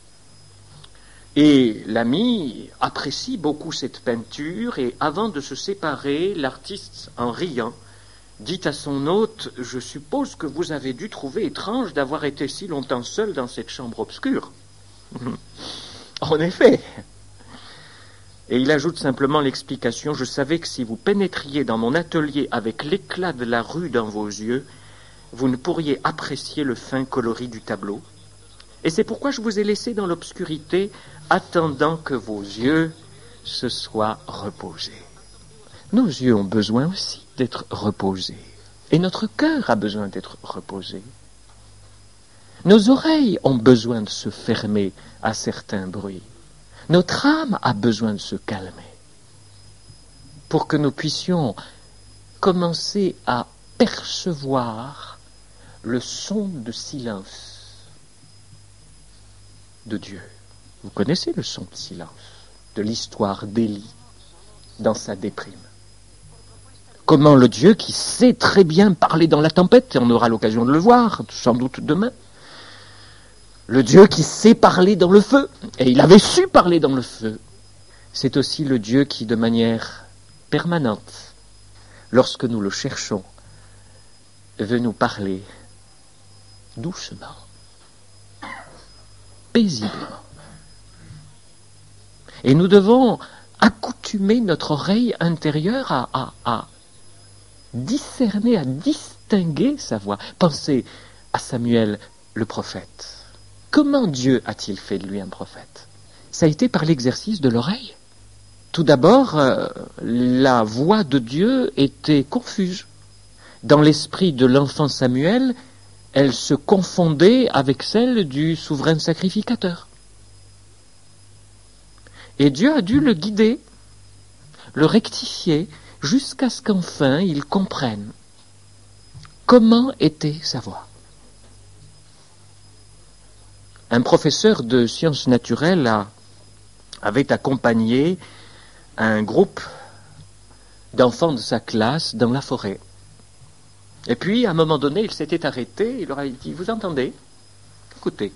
Et l'ami apprécie beaucoup cette peinture, et avant de se séparer, l'artiste, en riant, dit à son hôte « Je suppose que vous avez dû trouver étrange d'avoir été si longtemps seul dans cette chambre obscure. » En effet. Et il ajoute simplement l'explication « Je savais que si vous pénétriez dans mon atelier avec l'éclat de la rue dans vos yeux, vous ne pourriez apprécier le fin coloris du tableau. Et c'est pourquoi je vous ai laissé dans l'obscurité, attendant que vos yeux se soient reposés. » Nos yeux ont besoin aussi d'être reposés. Et notre cœur a besoin d'être reposé. Nos oreilles ont besoin de se fermer à certains bruits. Notre âme a besoin de se calmer pour que nous puissions commencer à percevoir le son de silence de Dieu. Vous connaissez le son de silence de l'histoire d'Élie dans sa déprime. Comment le Dieu qui sait très bien parler dans la tempête, et on aura l'occasion de le voir, sans doute demain, le Dieu qui sait parler dans le feu, et il avait su parler dans le feu, c'est aussi le Dieu qui, de manière permanente, lorsque nous le cherchons, veut nous parler doucement, paisiblement. Et nous devons accoutumer notre oreille intérieure à discerner, à distinguer distinguer sa voix. Pensez à Samuel le prophète. Comment Dieu a-t-il fait de lui un prophète? Ça a été par l'exercice de l'oreille. Tout d'abord, la voix de Dieu était confuse. Dans l'esprit de l'enfant Samuel, elle se confondait avec celle du souverain sacrificateur. Et Dieu a dû le guider, le rectifier, jusqu'à ce qu'enfin il comprenne comment était sa voix. Un professeur de sciences naturelles avait accompagné un groupe d'enfants de sa classe dans la forêt. Et puis, à un moment donné, il s'était arrêté, il leur a dit, vous entendez? Écoutez.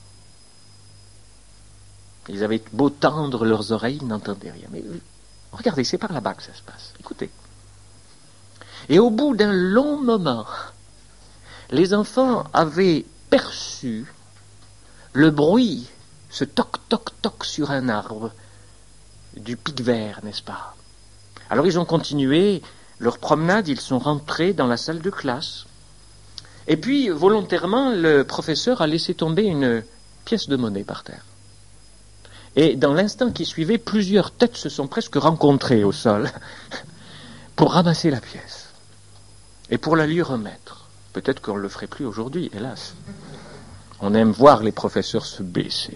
Ils avaient beau tendre leurs oreilles, ils n'entendaient rien. Mais regardez, c'est par là-bas que ça se passe. Écoutez. Et au bout d'un long moment, les enfants avaient perçu le bruit, ce toc-toc-toc sur un arbre, du pic vert, n'est-ce pas? Alors ils ont continué leur promenade, ils sont rentrés dans la salle de classe. Et puis, volontairement, le professeur a laissé tomber une pièce de monnaie par terre. Et dans l'instant qui suivait, plusieurs têtes se sont presque rencontrées au sol pour ramasser la pièce et pour la lui remettre. Peut-être qu'on ne le ferait plus aujourd'hui, hélas. On aime voir les professeurs se baisser.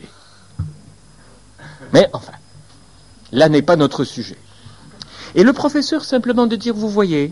Mais enfin, là n'est pas notre sujet. Et le professeur simplement de dire, vous voyez,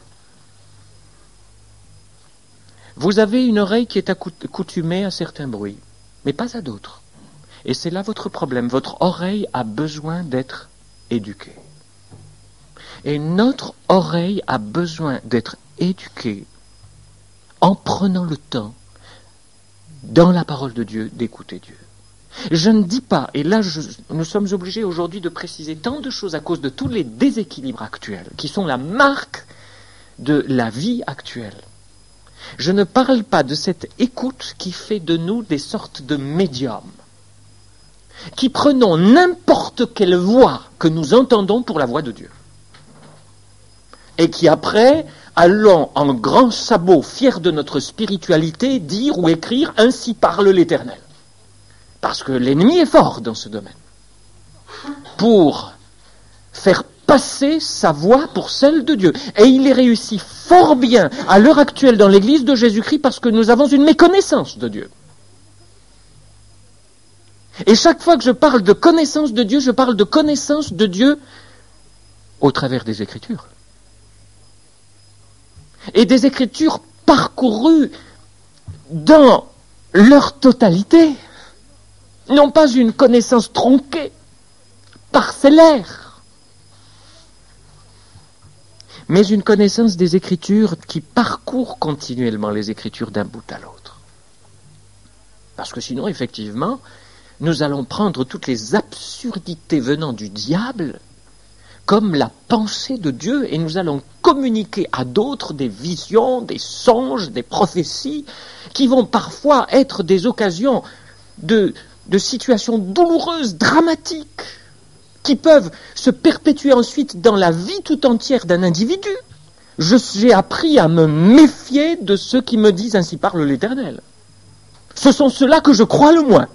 vous avez une oreille qui est accoutumée à certains bruits, mais pas à d'autres. Et c'est là votre problème. Votre oreille a besoin d'être éduquée. Et notre oreille a besoin d'être éduquée en prenant le temps, dans la parole de Dieu, d'écouter Dieu. Je ne dis pas, et là nous sommes obligés aujourd'hui de préciser tant de choses à cause de tous les déséquilibres actuels, qui sont la marque de la vie actuelle. Je ne parle pas de cette écoute qui fait de nous des sortes de médiums, qui prenons n'importe quelle voix que nous entendons pour la voix de Dieu. Et qui après, allons en grands sabots, fiers de notre spiritualité, dire ou écrire « Ainsi parle l'Éternel ». Parce que l'ennemi est fort dans ce domaine. Pour faire passer sa voix pour celle de Dieu. Et il y réussit fort bien à l'heure actuelle dans l'Église de Jésus-Christ parce que nous avons une méconnaissance de Dieu. Et chaque fois que je parle de connaissance de Dieu, je parle de connaissance de Dieu au travers des Écritures. Et des Écritures parcourues dans leur totalité. Non pas une connaissance tronquée, parcellaire, mais une connaissance des Écritures qui parcourt continuellement les Écritures d'un bout à l'autre. Parce que sinon, effectivement, nous allons prendre toutes les absurdités venant du diable comme la pensée de Dieu et nous allons communiquer à d'autres des visions, des songes, des prophéties qui vont parfois être des occasions de situations douloureuses, dramatiques, qui peuvent se perpétuer ensuite dans la vie tout entière d'un individu. J'ai appris à me méfier de ceux qui me disent « Ainsi parle l'Éternel ». Ce sont ceux-là que je crois le moins.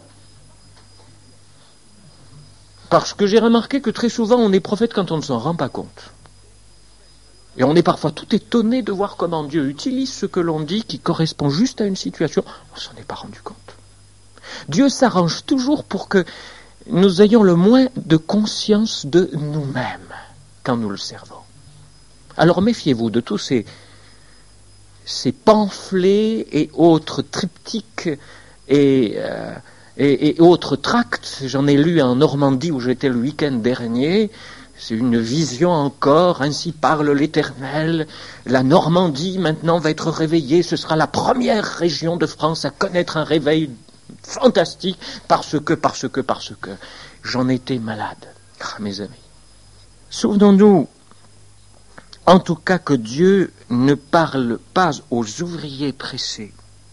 Parce que j'ai remarqué que très souvent on est prophète quand on ne s'en rend pas compte. Et on est parfois tout étonné de voir comment Dieu utilise ce que l'on dit qui correspond juste à une situation. On ne s'en est pas rendu compte. Dieu s'arrange toujours pour que nous ayons le moins de conscience de nous-mêmes quand nous le servons. Alors méfiez-vous de tous ces pamphlets et autres triptyques et autres tracts. J'en ai lu en Normandie où j'étais le week-end dernier. C'est une vision encore, ainsi parle l'Éternel. La Normandie maintenant va être réveillée. Ce sera la première région de France à connaître un réveil fantastique parce que j'en étais malade. Mes amis, souvenons-nous en tout cas que Dieu ne parle pas aux ouvriers pressés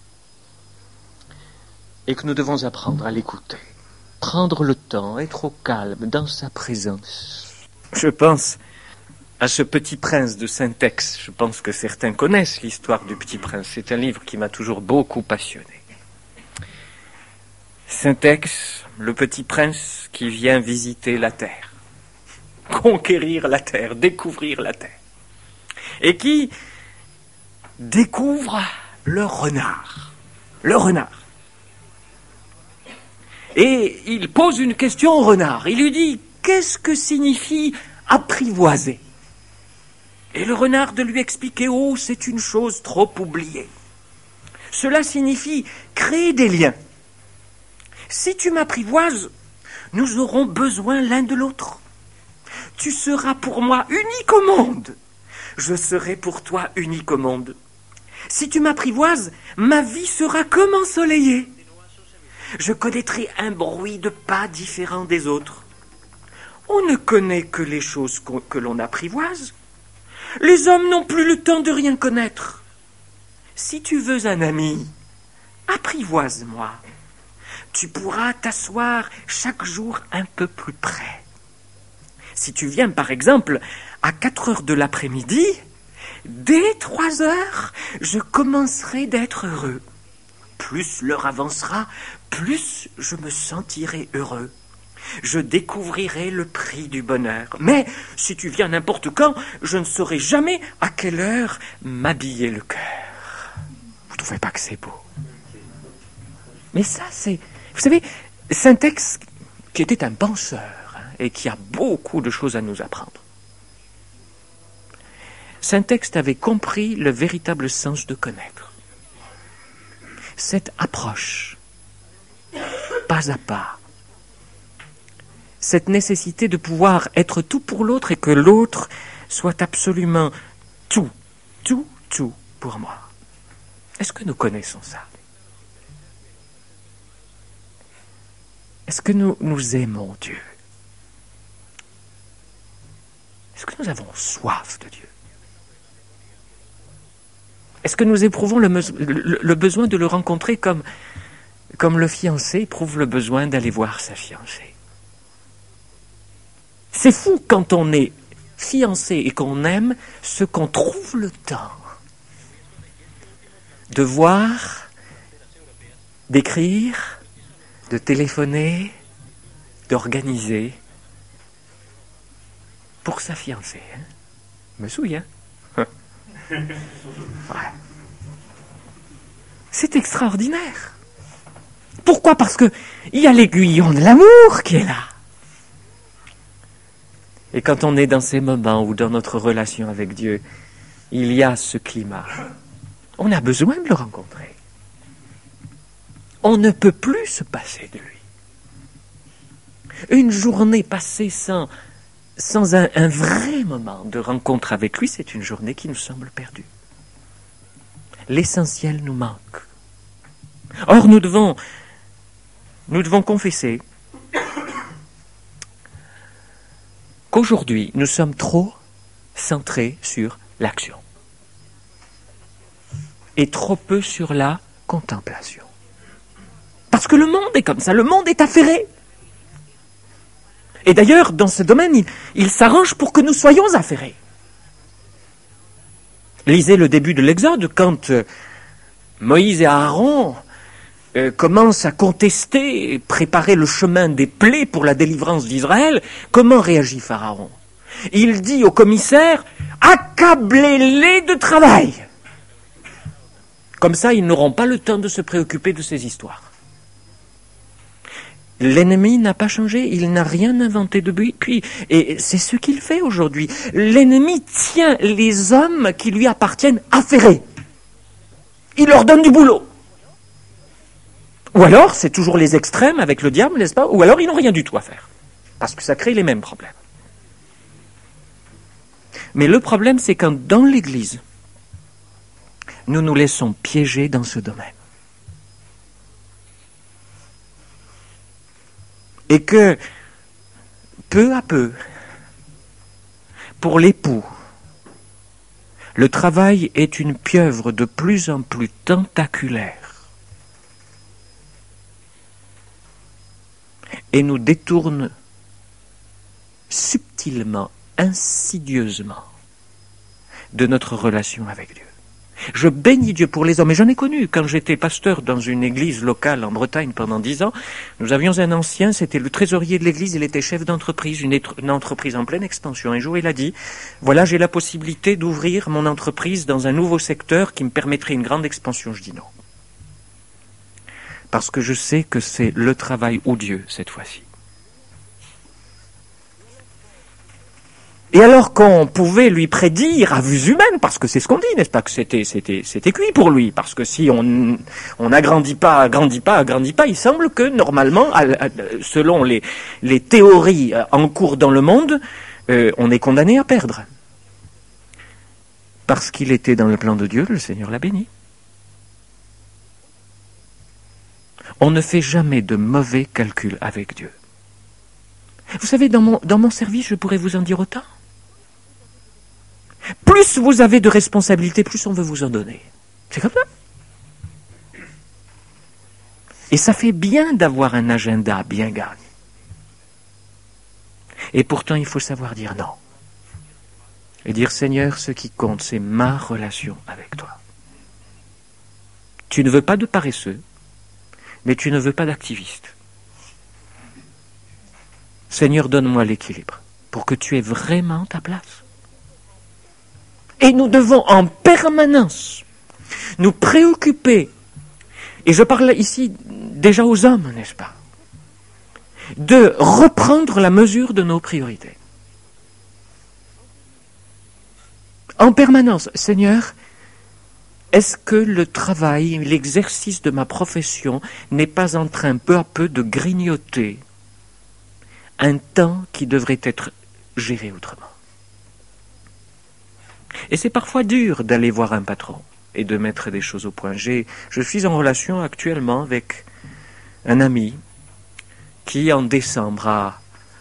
et que nous devons apprendre à l'écouter, prendre le temps, être au calme dans sa présence. Je pense à ce Petit Prince de Saint-Ex. Je pense que certains connaissent l'histoire du Petit Prince. C'est un livre qui m'a toujours beaucoup passionné. Saint-Ex, le Petit Prince qui vient visiter la terre, conquérir la terre, découvrir la terre, et qui découvre le renard. Le renard. Et il pose une question au renard. Il lui dit, qu'est-ce que signifie apprivoiser? Et le renard de lui expliquer, oh, c'est une chose trop oubliée. Cela signifie créer des liens. Si tu m'apprivoises, nous aurons besoin l'un de l'autre. Tu seras pour moi unique au monde. Je serai pour toi unique au monde. Si tu m'apprivoises, ma vie sera comme ensoleillée. Je connaîtrai un bruit de pas différent des autres. On ne connaît que les choses que l'on apprivoise. Les hommes n'ont plus le temps de rien connaître. Si tu veux un ami, apprivoise-moi. Tu pourras t'asseoir chaque jour un peu plus près. Si tu viens, par exemple, à 4 heures de l'après-midi, dès 3 heures, je commencerai d'être heureux. Plus l'heure avancera, plus je me sentirai heureux. Je découvrirai le prix du bonheur. Mais si tu viens n'importe quand, je ne saurai jamais à quelle heure m'habiller le cœur. Vous ne trouvez pas que c'est beau? Mais ça, c'est... Vous savez, Saint-Ex, qui était un penseur, et qui a beaucoup de choses à nous apprendre, Saint-Ex avait compris le véritable sens de connaître. Cette approche, pas à pas, cette nécessité de pouvoir être tout pour l'autre et que l'autre soit absolument tout pour moi. Est-ce que nous connaissons ça? Est-ce que nous aimons Dieu? Est-ce que nous avons soif de Dieu? Est-ce que nous éprouvons le besoin de le rencontrer comme le fiancé éprouve le besoin d'aller voir sa fiancée? C'est fou quand on est fiancé et qu'on aime ce qu'on trouve le temps de voir, d'écrire, de téléphoner, d'organiser pour sa fiancée. Hein? Je me souviens. Ouais. C'est extraordinaire. Pourquoi? Parce que il y a l'aiguillon de l'amour qui est là. Et quand on est dans ces moments ou dans notre relation avec Dieu, il y a ce climat. On a besoin de le rencontrer. On ne peut plus se passer de lui. Une journée passée sans un vrai moment de rencontre avec lui, c'est une journée qui nous semble perdue. L'essentiel nous manque. Or, nous devons confesser qu'aujourd'hui, nous sommes trop centrés sur l'action et trop peu sur la contemplation. Parce que le monde est comme ça, le monde est affairé. Et d'ailleurs, dans ce domaine, il s'arrange pour que nous soyons affairés. Lisez le début de l'Exode, quand Moïse et Aaron commencent à contester et préparer le chemin des plaies pour la délivrance d'Israël. Comment réagit Pharaon? Il dit au commissaire, accablez-les de travail. Comme ça, ils n'auront pas le temps de se préoccuper de ces histoires. L'ennemi n'a pas changé, il n'a rien inventé depuis, et c'est ce qu'il fait aujourd'hui. L'ennemi tient les hommes qui lui appartiennent affairés. Il leur donne du boulot. Ou alors, c'est toujours les extrêmes avec le diable, n'est-ce pas? Ou alors, ils n'ont rien du tout à faire. Parce que ça crée les mêmes problèmes. Mais le problème, c'est quand dans l'Église, nous nous laissons piéger dans ce domaine. Et que, peu à peu, pour l'époux, le travail est une pieuvre de plus en plus tentaculaire. Et nous détourne subtilement, insidieusement de notre relation avec Dieu. Je bénis Dieu pour les hommes, et j'en ai connu. Quand j'étais pasteur dans une église locale en Bretagne pendant 10 ans, nous avions un ancien, c'était le trésorier de l'église, il était chef d'entreprise, une entreprise en pleine expansion. Un jour, il a dit, voilà, j'ai la possibilité d'ouvrir mon entreprise dans un nouveau secteur qui me permettrait une grande expansion. Je dis non. Parce que je sais que c'est le travail ou Dieu, cette fois-ci. Et alors qu'on pouvait lui prédire à vue humaine, parce que c'est ce qu'on dit, n'est-ce pas, que c'était cuit pour lui, parce que si on n'agrandit pas, il semble que normalement, selon les théories en cours dans le monde, on est condamné à perdre. Parce qu'il était dans le plan de Dieu, le Seigneur l'a béni. On ne fait jamais de mauvais calculs avec Dieu. Vous savez, dans mon service, je pourrais vous en dire autant. Plus vous avez de responsabilités, plus on veut vous en donner. C'est comme ça. Et ça fait bien d'avoir un agenda bien garni. Et pourtant, il faut savoir dire non. Et dire, Seigneur, ce qui compte, c'est ma relation avec toi. Tu ne veux pas de paresseux, mais tu ne veux pas d'activistes. Seigneur, donne-moi l'équilibre pour que tu aies vraiment ta place. Et nous devons en permanence nous préoccuper, et je parle ici déjà aux hommes, n'est-ce pas, de reprendre la mesure de nos priorités. En permanence, Seigneur, est-ce que le travail, l'exercice de ma profession n'est pas en train peu à peu de grignoter un temps qui devrait être géré autrement? Et c'est parfois dur d'aller voir un patron et de mettre des choses au point. Je suis en relation actuellement avec un ami qui, en décembre, a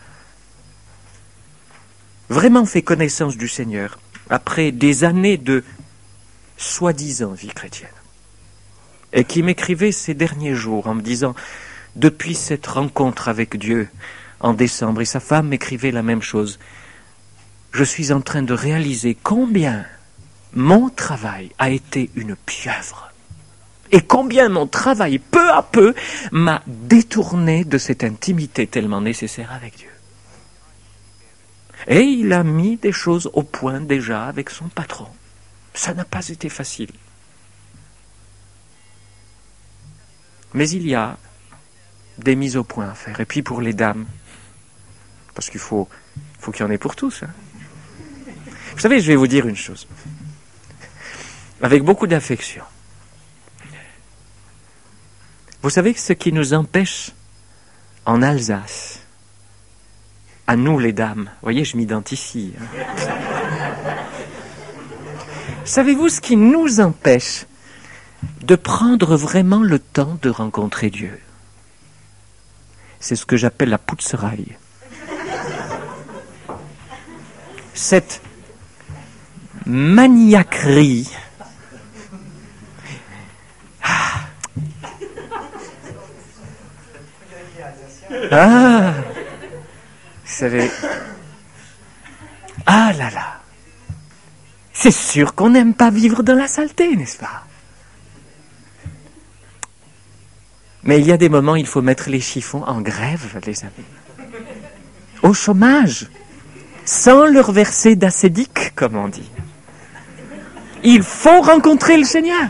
vraiment fait connaissance du Seigneur après des années de soi-disant vie chrétienne. Et qui m'écrivait ces derniers jours en me disant, depuis cette rencontre avec Dieu en décembre, et sa femme m'écrivait la même chose, je suis en train de réaliser combien mon travail a été une pieuvre. Et combien mon travail, peu à peu, m'a détourné de cette intimité tellement nécessaire avec Dieu. Et il a mis des choses au point déjà avec son patron. Ça n'a pas été facile. Mais il y a des mises au point à faire. Et puis pour les dames, parce qu'il faut qu'il y en ait pour tous. Hein. Vous savez, je vais vous dire une chose. Avec beaucoup d'affection. Vous savez ce qui nous empêche en Alsace, à nous les dames, vous voyez, je m'identifie. Hein. Savez-vous ce qui nous empêche de prendre vraiment le temps de rencontrer Dieu? C'est ce que j'appelle la poutzeraille. Cette maniaquerie. Ah, vous savez. Ah là là. C'est sûr qu'on n'aime pas vivre dans la saleté, n'est-ce pas? Mais il y a des moments, il faut mettre les chiffons en grève, les amis. Au chômage. Sans leur verser d'acédique, comme on dit. Il faut rencontrer le Seigneur.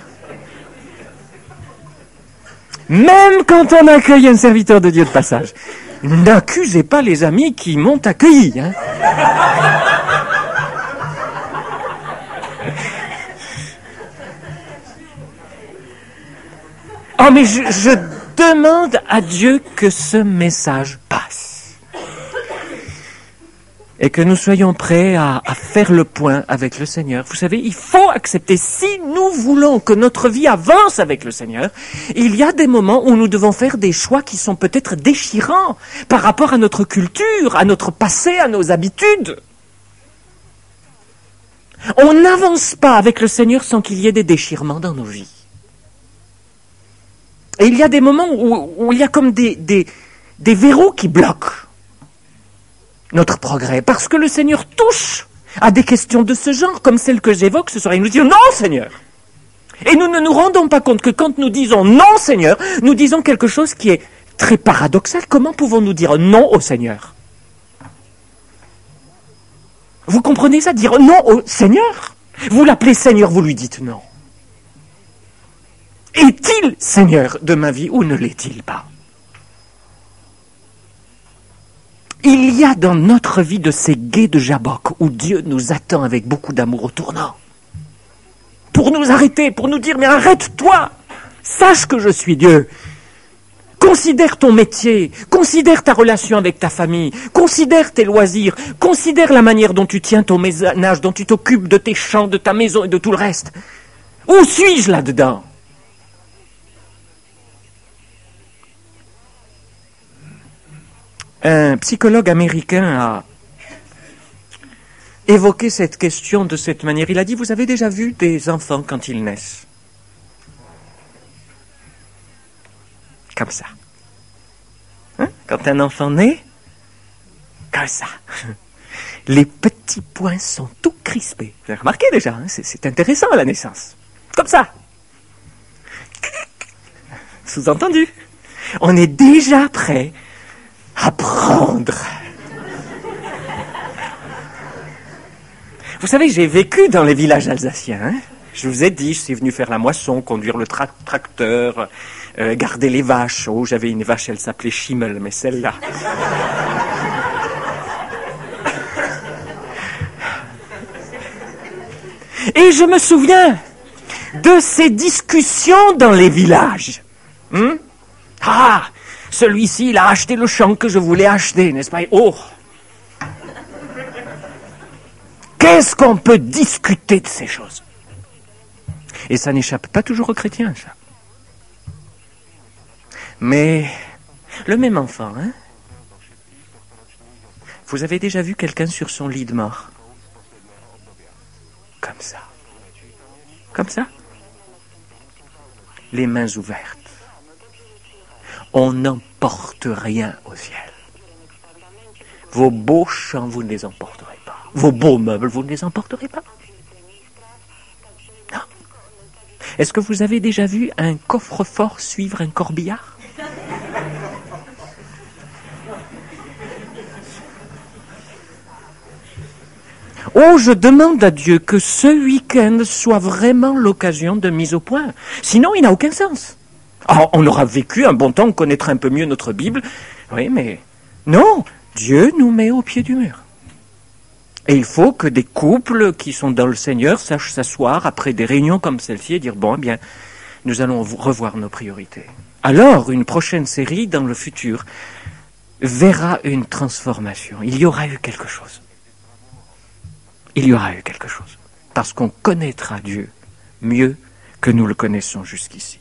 Même quand on accueille un serviteur de Dieu de passage. N'accusez pas les amis qui m'ont accueilli. Hein. Oh, mais je demande à Dieu que ce message passe. Et que nous soyons prêts à faire le point avec le Seigneur. Vous savez, il faut accepter, si nous voulons que notre vie avance avec le Seigneur, il y a des moments où nous devons faire des choix qui sont peut-être déchirants par rapport à notre culture, à notre passé, à nos habitudes. On n'avance pas avec le Seigneur sans qu'il y ait des déchirements dans nos vies. Et il y a des moments où il y a comme des verrous qui bloquent notre progrès, parce que le Seigneur touche à des questions de ce genre, comme celle que j'évoque ce soir. Il nous dit « Non, Seigneur !» Et nous ne nous rendons pas compte que quand nous disons « Non, Seigneur », nous disons quelque chose qui est très paradoxal. Comment pouvons-nous dire « Non » au Seigneur ? Vous comprenez ça, dire « Non » au Seigneur ? Vous l'appelez Seigneur, vous lui dites « Non ». Est-il Seigneur de ma vie ou ne l'est-il pas ? Il y a dans notre vie de ces guets de Jabbok où Dieu nous attend avec beaucoup d'amour au tournant. Pour nous arrêter, pour nous dire, mais arrête-toi, sache que je suis Dieu. Considère ton métier, considère ta relation avec ta famille, considère tes loisirs, considère la manière dont tu tiens ton ménage, dont tu t'occupes de tes champs, de ta maison et de tout le reste. Où suis-je là-dedans ? Un psychologue américain a évoqué cette question de cette manière. Il a dit, vous avez déjà vu des enfants quand ils naissent ? Comme ça. Hein ? Quand un enfant naît, comme ça. Les petits poings sont tout crispés. Vous avez remarqué déjà, hein ? C'est intéressant à la naissance. Comme ça. Sous-entendu. On est déjà prêt à prendre. Vous savez, j'ai vécu dans les villages alsaciens. Hein ? Je vous ai dit, je suis venu faire la moisson, conduire le tracteur, garder les vaches. Oh, j'avais une vache, elle s'appelait Schimmel, mais celle-là. Et je me souviens de ces discussions dans les villages. Ah, celui-ci, il a acheté le champ que je voulais acheter, n'est-ce pas ? Oh ! Qu'est-ce qu'on peut discuter de ces choses ? Et ça n'échappe pas toujours aux chrétiens, ça. Mais le même enfant, hein ? Vous avez déjà vu quelqu'un sur son lit de mort ? Comme ça. Comme ça. Les mains ouvertes. On n'emporte rien au ciel. Vos beaux champs, vous ne les emporterez pas. Vos beaux meubles, vous ne les emporterez pas. Non. Est-ce que vous avez déjà vu un coffre-fort suivre un corbillard ? Oh, je demande à Dieu que ce week-end soit vraiment l'occasion de mise au point. Sinon, il n'a aucun sens. Alors, on aura vécu un bon temps, on connaîtra un peu mieux notre Bible. Oui, mais non, Dieu nous met au pied du mur. Et il faut que des couples qui sont dans le Seigneur sachent s'asseoir après des réunions comme celle-ci et dire, bon, eh bien, nous allons revoir nos priorités. Alors, une prochaine série dans le futur verra une transformation. Il y aura eu quelque chose. Il y aura eu quelque chose. Parce qu'on connaîtra Dieu mieux que nous le connaissons jusqu'ici.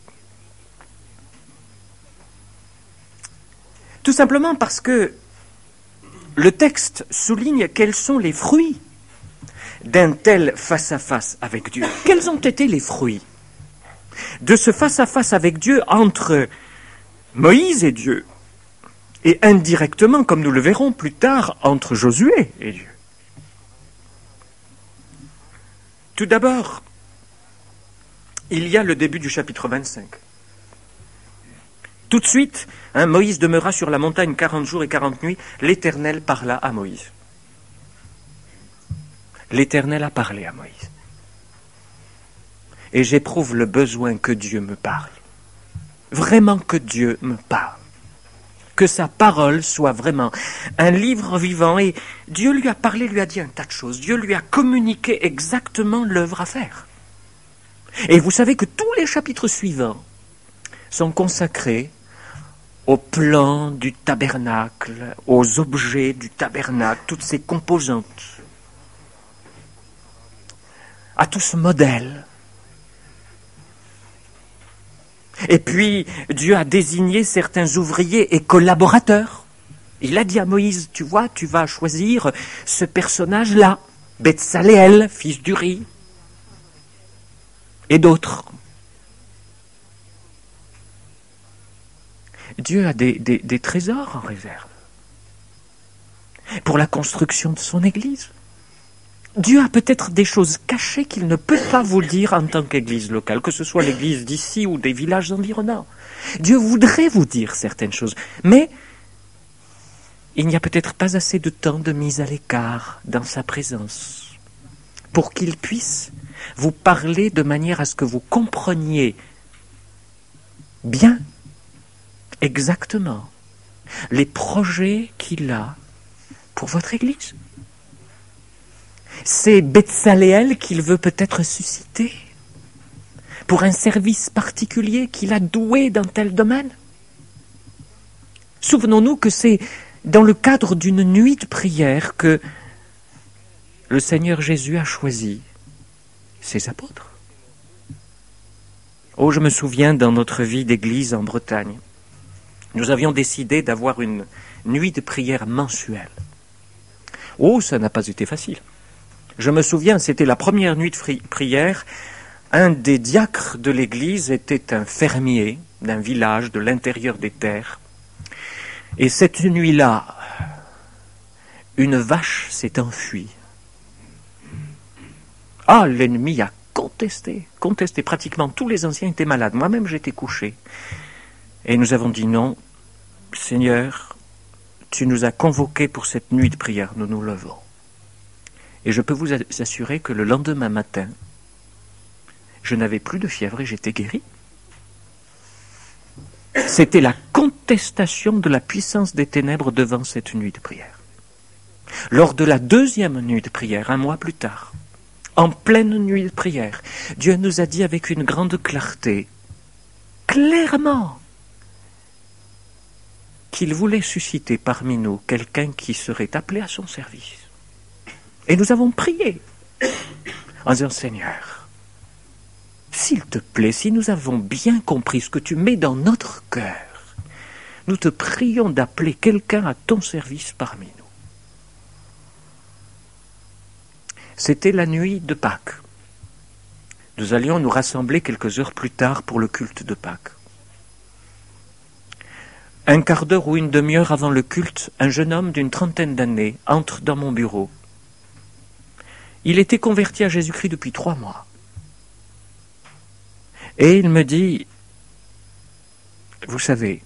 Tout simplement parce que le texte souligne quels sont les fruits d'un tel face-à-face avec Dieu. Quels ont été les fruits de ce face-à-face avec Dieu entre Moïse et Dieu, et indirectement, comme nous le verrons plus tard, entre Josué et Dieu. Tout d'abord, il y a le début du chapitre 25. Tout de suite, Moïse demeura sur la montagne 40 jours et 40 nuits. L'Éternel parla à Moïse. L'Éternel a parlé à Moïse. Et j'éprouve le besoin que Dieu me parle. Vraiment que Dieu me parle. Que sa parole soit vraiment un livre vivant. Et Dieu lui a parlé, lui a dit un tas de choses. Dieu lui a communiqué exactement l'œuvre à faire. Et vous savez que tous les chapitres suivants sont consacrés au plan du tabernacle, aux objets du tabernacle, toutes ses composantes, à tout ce modèle. Et puis, Dieu a désigné certains ouvriers et collaborateurs. Il a dit à Moïse, tu vois, tu vas choisir ce personnage-là, Betsaléel, fils d'Uri, et d'autres. Dieu a des trésors en réserve pour la construction de son Église. Dieu a peut-être des choses cachées qu'il ne peut pas vous dire en tant qu'église locale, que ce soit l'église d'ici ou des villages environnants. Dieu voudrait vous dire certaines choses, mais il n'y a peut-être pas assez de temps de mise à l'écart dans sa présence pour qu'il puisse vous parler de manière à ce que vous compreniez bien, exactement, les projets qu'il a pour votre église. C'est Betsaléel qu'il veut peut-être susciter pour un service particulier qu'il a doué dans tel domaine. Souvenons-nous que c'est dans le cadre d'une nuit de prière que le Seigneur Jésus a choisi ses apôtres. Oh, je me souviens dans notre vie d'église en Bretagne, nous avions décidé d'avoir une nuit de prière mensuelle. Oh, ça n'a pas été facile. Je me souviens, c'était la première nuit de prière. Un des diacres de l'église était un fermier d'un village de l'intérieur des terres. Et cette nuit-là, une vache s'est enfuie. Ah, l'ennemi a contesté. Pratiquement tous les anciens étaient malades. Moi-même, j'étais couché. Et nous avons dit non, Seigneur, tu nous as convoqués pour cette nuit de prière. Nous nous levons. Et je peux vous assurer que le lendemain matin, je n'avais plus de fièvre et j'étais guéri. C'était la contestation de la puissance des ténèbres devant cette nuit de prière. Lors de la deuxième nuit de prière, un mois plus tard, en pleine nuit de prière, Dieu nous a dit avec une grande clarté, clairement, qu'il voulait susciter parmi nous quelqu'un qui serait appelé à son service. Et nous avons prié en disant, Seigneur, s'il te plaît, si nous avons bien compris ce que tu mets dans notre cœur, nous te prions d'appeler quelqu'un à ton service parmi nous. C'était la nuit de Pâques. Nous allions nous rassembler quelques heures plus tard pour le culte de Pâques. Un quart d'heure ou une demi-heure avant le culte, un jeune homme d'une 30aine d'années entre dans mon bureau. Il était converti à Jésus-Christ depuis 3 mois. Et il me dit, vous savez,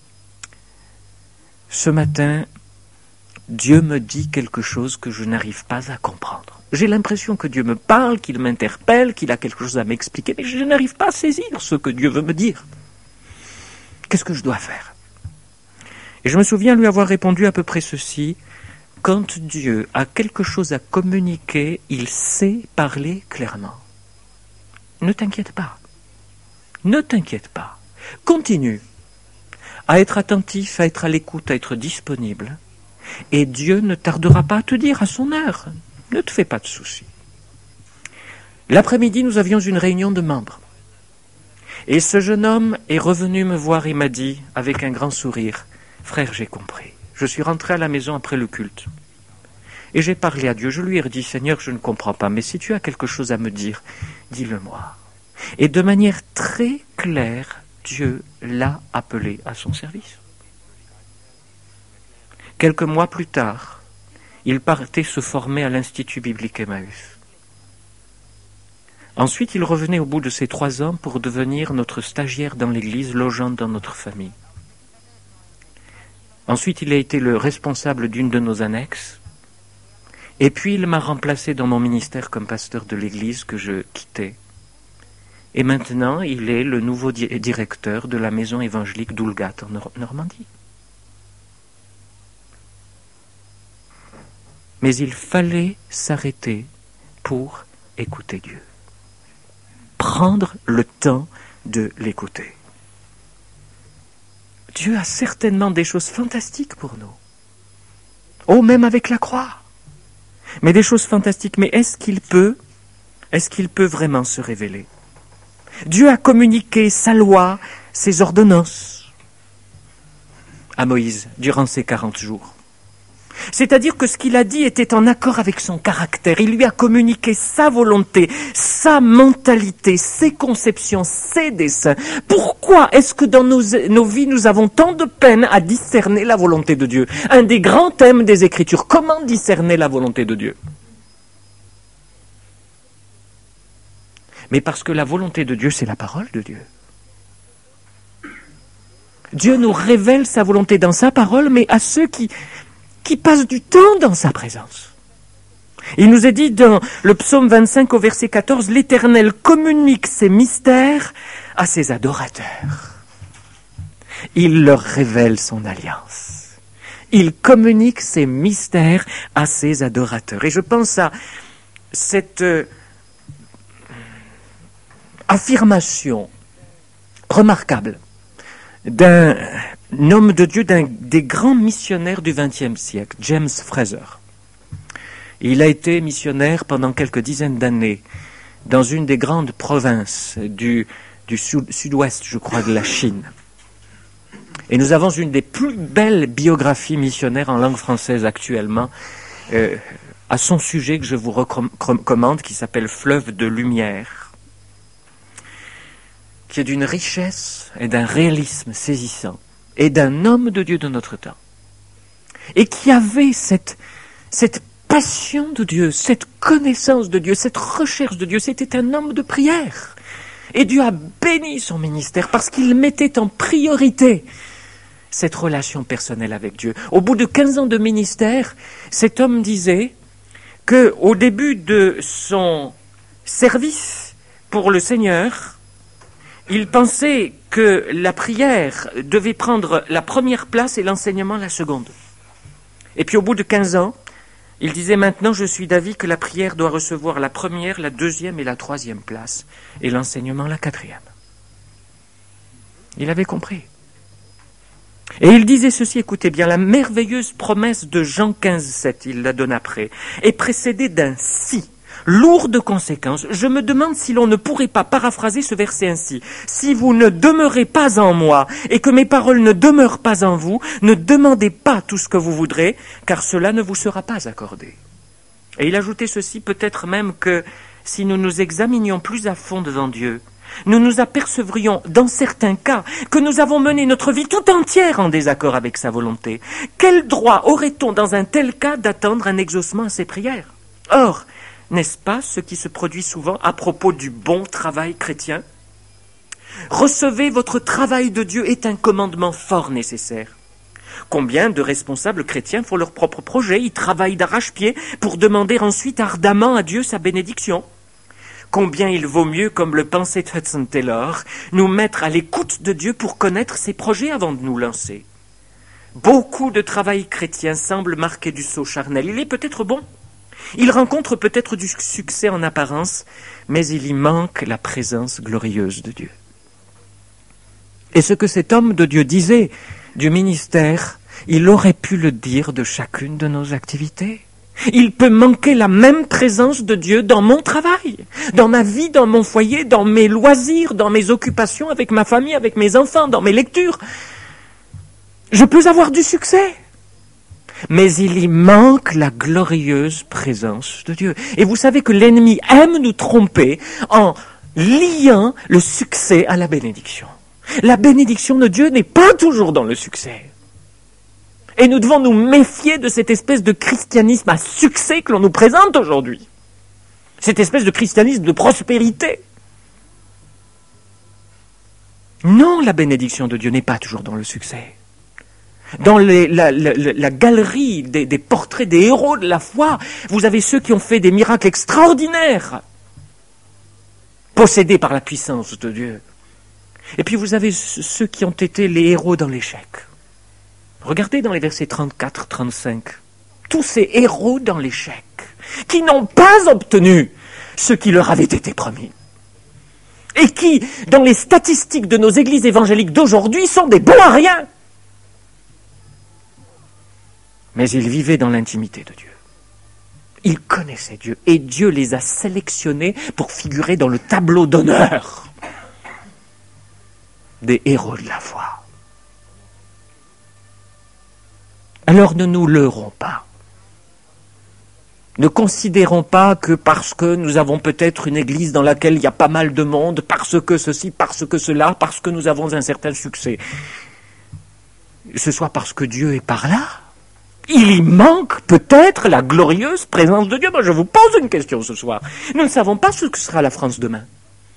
ce matin, Dieu me dit quelque chose que je n'arrive pas à comprendre. J'ai l'impression que Dieu me parle, qu'il m'interpelle, qu'il a quelque chose à m'expliquer, mais je n'arrive pas à saisir ce que Dieu veut me dire. Qu'est-ce que je dois faire? Et je me souviens lui avoir répondu à peu près ceci. Quand Dieu a quelque chose à communiquer, il sait parler clairement. Ne t'inquiète pas. Ne t'inquiète pas. Continue à être attentif, à être à l'écoute, à être disponible. Et Dieu ne tardera pas à te dire à son heure. Ne te fais pas de soucis. L'après-midi, nous avions une réunion de membres. Et ce jeune homme est revenu me voir et m'a dit, avec un grand sourire, « Frère, j'ai compris. Je suis rentré à la maison après le culte. Et j'ai parlé à Dieu. Je lui ai dit, Seigneur, je ne comprends pas, mais si tu as quelque chose à me dire, dis-le-moi. » Et de manière très claire, Dieu l'a appelé à son service. Quelques mois plus tard, il partait se former à l'Institut biblique Emmaüs. Ensuite, il revenait au bout de ces 3 ans pour devenir notre stagiaire dans l'église, logeant dans notre famille. Ensuite, il a été le responsable d'une de nos annexes. Et puis, il m'a remplacé dans mon ministère comme pasteur de l'église que je quittais. Et maintenant, il est le nouveau directeur de la maison évangélique d'Oulgat en Normandie. Mais il fallait s'arrêter pour écouter Dieu. Prendre le temps de l'écouter. Dieu a certainement des choses fantastiques pour nous. Oh, même avec la croix. Mais des choses fantastiques. Mais est-ce qu'il peut vraiment se révéler? Dieu a communiqué sa loi, ses ordonnances à Moïse durant ces 40 jours. C'est-à-dire que ce qu'il a dit était en accord avec son caractère. Il lui a communiqué sa volonté, sa mentalité, ses conceptions, ses desseins. Pourquoi est-ce que dans nos vies, nous avons tant de peine à discerner la volonté de Dieu? Un des grands thèmes des Écritures, comment discerner la volonté de Dieu? mais parce que la volonté de Dieu, c'est la parole de Dieu. Dieu nous révèle sa volonté dans sa parole, mais à ceux qui passent du temps dans sa présence. Il nous est dit dans le psaume 25 au verset 14, « L'Éternel communique ses mystères à ses adorateurs. » Il leur révèle son alliance. Il communique ses mystères à ses adorateurs. Et je pense à cette affirmation remarquable d'un homme de Dieu, d'un des grands missionnaires du XXe siècle, James Fraser. Il a été missionnaire pendant quelques dizaines d'années dans une des grandes provinces du sud-ouest, je crois, de la Chine. Et nous avons une des plus belles biographies missionnaires en langue française actuellement à son sujet que je vous recommande, qui s'appelle Fleuve de lumière, qui est d'une richesse et d'un réalisme saisissant, et d'un homme de Dieu de notre temps, et qui avait cette passion de Dieu, cette connaissance de Dieu, cette recherche de Dieu. C'était un homme de prière. Et Dieu a béni son ministère parce qu'il mettait en priorité cette relation personnelle avec Dieu. Au bout de 15 ans de ministère, cet homme disait qu'au début de son service pour le Seigneur, il pensait que la prière devait prendre la première place et l'enseignement la seconde. Et puis au bout de 15 ans, il disait, maintenant je suis d'avis que la prière doit recevoir la première, la deuxième et la troisième place, et l'enseignement la quatrième. Il avait compris. Et il disait ceci, écoutez bien, la merveilleuse promesse de Jean 15,7, il la donne après, est précédée d'un « si ». Lourd de conséquences, je me demande si l'on ne pourrait pas paraphraser ce verset ainsi. Si vous ne demeurez pas en moi et que mes paroles ne demeurent pas en vous, ne demandez pas tout ce que vous voudrez, car cela ne vous sera pas accordé. Et il ajoutait ceci, peut-être même que si nous nous examinions plus à fond devant Dieu, nous nous apercevrions, dans certains cas, que nous avons mené notre vie tout entière en désaccord avec sa volonté. Quel droit aurait-on dans un tel cas d'attendre un exaucement à ses prières ? Or, n'est-ce pas ce qui se produit souvent à propos du bon travail chrétien ? Recevez votre travail de Dieu est un commandement fort nécessaire. Combien de responsables chrétiens font leur propre projet, ils travaillent d'arrache-pied pour demander ensuite ardemment à Dieu sa bénédiction ? Combien il vaut mieux, comme le pensait Hudson Taylor, nous mettre à l'écoute de Dieu pour connaître ses projets avant de nous lancer. Beaucoup de travail chrétien semble marquer du sceau charnel. Il est peut-être bon. Il rencontre peut-être du succès en apparence, mais il y manque la présence glorieuse de Dieu. Et ce que cet homme de Dieu disait du ministère, il aurait pu le dire de chacune de nos activités. Il peut manquer la même présence de Dieu dans mon travail, dans ma vie, dans mon foyer, dans mes loisirs, dans mes occupations avec ma famille, avec mes enfants, dans mes lectures. Je peux avoir du succès. Mais il y manque la glorieuse présence de Dieu. Et vous savez que l'ennemi aime nous tromper en liant le succès à la bénédiction. La bénédiction de Dieu n'est pas toujours dans le succès. Et nous devons nous méfier de cette espèce de christianisme à succès que l'on nous présente aujourd'hui. Cette espèce de christianisme de prospérité. Non, la bénédiction de Dieu n'est pas toujours dans le succès. Dans la galerie des portraits des héros de la foi, vous avez ceux qui ont fait des miracles extraordinaires, possédés par la puissance de Dieu. Et puis vous avez ceux qui ont été les héros dans l'échec. Regardez dans les versets 34, 35, tous ces héros dans l'échec, qui n'ont pas obtenu ce qui leur avait été promis. Et qui, dans les statistiques de nos églises évangéliques d'aujourd'hui, sont des bons à rien. Mais ils vivaient dans l'intimité de Dieu. Ils connaissaient Dieu et Dieu les a sélectionnés pour figurer dans le tableau d'honneur des héros de la foi. Alors ne nous leurrons pas. Ne considérons pas que parce que nous avons peut-être une église dans laquelle il y a pas mal de monde, parce que ceci, parce que cela, parce que nous avons un certain succès, ce soit parce que Dieu est par là. Il y manque peut-être la glorieuse présence de Dieu. Moi, je vous pose une question ce soir. Nous ne savons pas ce que sera la France demain.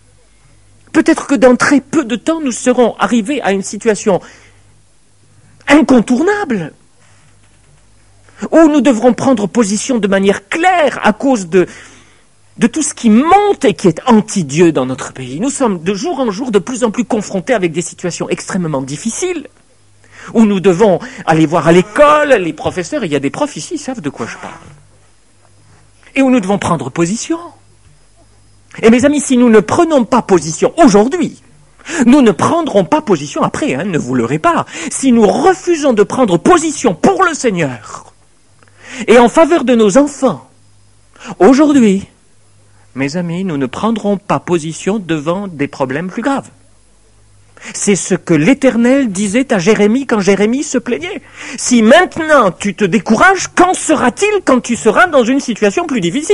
Peut-être que dans très peu de temps, nous serons arrivés à une situation incontournable, où nous devrons prendre position de manière claire à cause de tout ce qui monte et qui est anti-Dieu dans notre pays. Nous sommes de jour en jour de plus en plus confrontés avec des situations extrêmement difficiles, où nous devons aller voir à l'école, les professeurs, et il y a des profs ici, ils savent de quoi je parle, et où nous devons prendre position. Et mes amis, si nous ne prenons pas position aujourd'hui, nous ne prendrons pas position après, ne vous leurrez pas. Si nous refusons de prendre position pour le Seigneur et en faveur de nos enfants, aujourd'hui, mes amis, nous ne prendrons pas position devant des problèmes plus graves. C'est ce que l'Éternel disait à Jérémie quand Jérémie se plaignait. Si maintenant tu te décourages, qu'en sera-t-il quand tu seras dans une situation plus difficile ?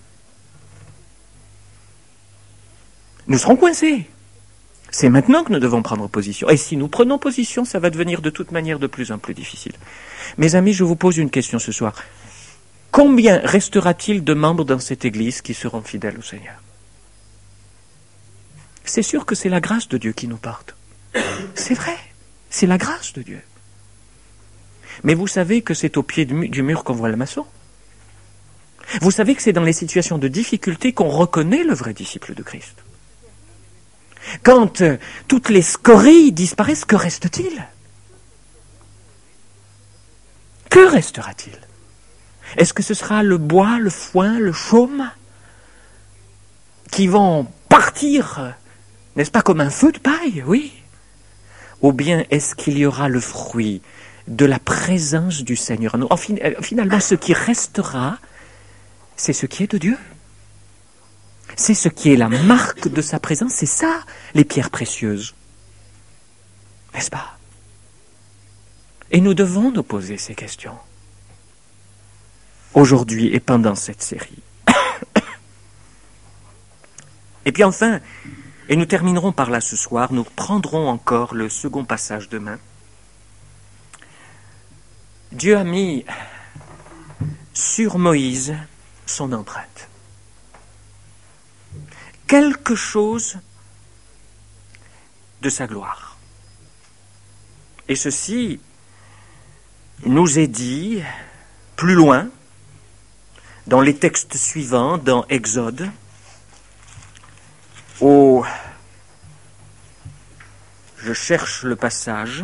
Nous serons coincés. C'est maintenant que nous devons prendre position. Et si nous prenons position, ça va devenir de toute manière de plus en plus difficile. Mes amis, je vous pose une question ce soir. Combien restera-t-il de membres dans cette Église qui seront fidèles au Seigneur ? C'est sûr que c'est la grâce de Dieu qui nous porte. C'est vrai, c'est la grâce de Dieu. Mais vous savez que c'est au pied du mur qu'on voit le maçon. Vous savez que c'est dans les situations de difficulté qu'on reconnaît le vrai disciple de Christ. Quand toutes les scories disparaissent, que reste-t-il ? Que restera-t-il ? Est-ce que ce sera le bois, le foin, le chaume qui vont partir, n'est-ce pas, comme un feu de paille, oui ? Ou bien est-ce qu'il y aura le fruit de la présence du Seigneur ? Finalement, ce qui restera, c'est ce qui est de Dieu. C'est ce qui est la marque de sa présence, c'est ça, les pierres précieuses. N'est-ce pas ? Et nous devons nous poser ces questions. Aujourd'hui et pendant cette série. Et puis enfin, et nous terminerons par là ce soir, nous prendrons encore le second passage demain. Dieu a mis sur Moïse son empreinte. Quelque chose de sa gloire. Et ceci nous est dit plus loin, dans les textes suivants, dans Exode, je cherche le passage,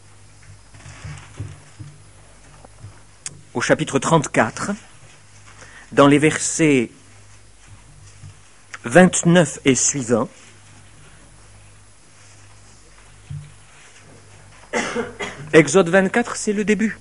au chapitre 34, dans les versets 29 et suivants. Exode 24, c'est le début.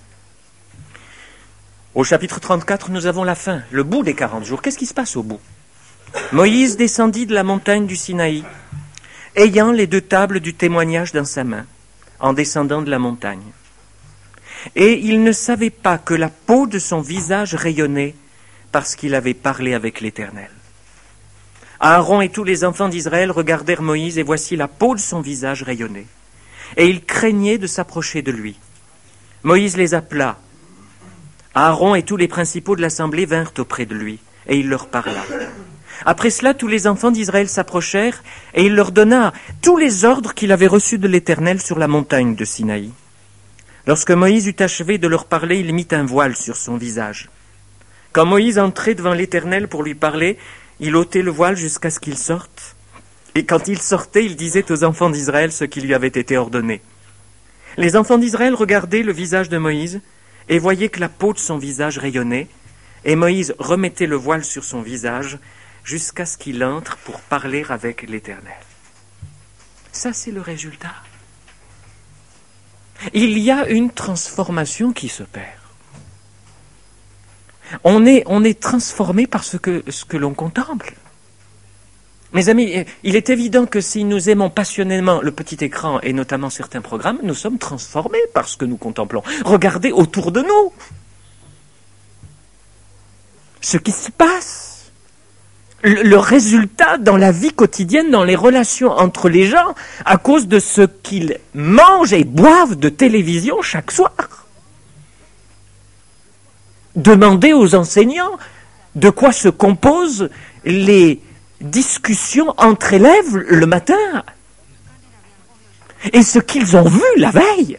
Au chapitre 34, nous avons la fin, le bout des 40 jours. Qu'est-ce qui se passe au bout ? Moïse descendit de la montagne du Sinaï, ayant les 2 tables du témoignage dans sa main, en descendant de la montagne. Et il ne savait pas que la peau de son visage rayonnait, parce qu'il avait parlé avec l'Éternel. Aaron et tous les enfants d'Israël regardèrent Moïse, et voici la peau de son visage rayonnait. Et ils craignaient de s'approcher de lui. Moïse les appela. Aaron et tous les principaux de l'assemblée vinrent auprès de lui, et il leur parla. Après cela, tous les enfants d'Israël s'approchèrent, et il leur donna tous les ordres qu'il avait reçus de l'Éternel sur la montagne de Sinaï. Lorsque Moïse eut achevé de leur parler, il mit un voile sur son visage. Quand Moïse entrait devant l'Éternel pour lui parler, il ôtait le voile jusqu'à ce qu'il sorte. Et quand il sortait, il disait aux enfants d'Israël ce qui lui avait été ordonné. Les enfants d'Israël regardaient le visage de Moïse et voyaient que la peau de son visage rayonnait. Et Moïse remettait le voile sur son visage jusqu'à ce qu'il entre pour parler avec l'Éternel. Ça, c'est le résultat. Il y a une transformation qui s'opère. On est transformé par ce que l'on contemple. Mes amis, il est évident que si nous aimons passionnément le petit écran et notamment certains programmes, nous sommes transformés par ce que nous contemplons. Regardez autour de nous ce qui se passe. Le résultat dans la vie quotidienne, dans les relations entre les gens, à cause de ce qu'ils mangent et boivent de télévision chaque soir. Demandez aux enseignants de quoi se composent les discussions entre élèves le matin et ce qu'ils ont vu la veille.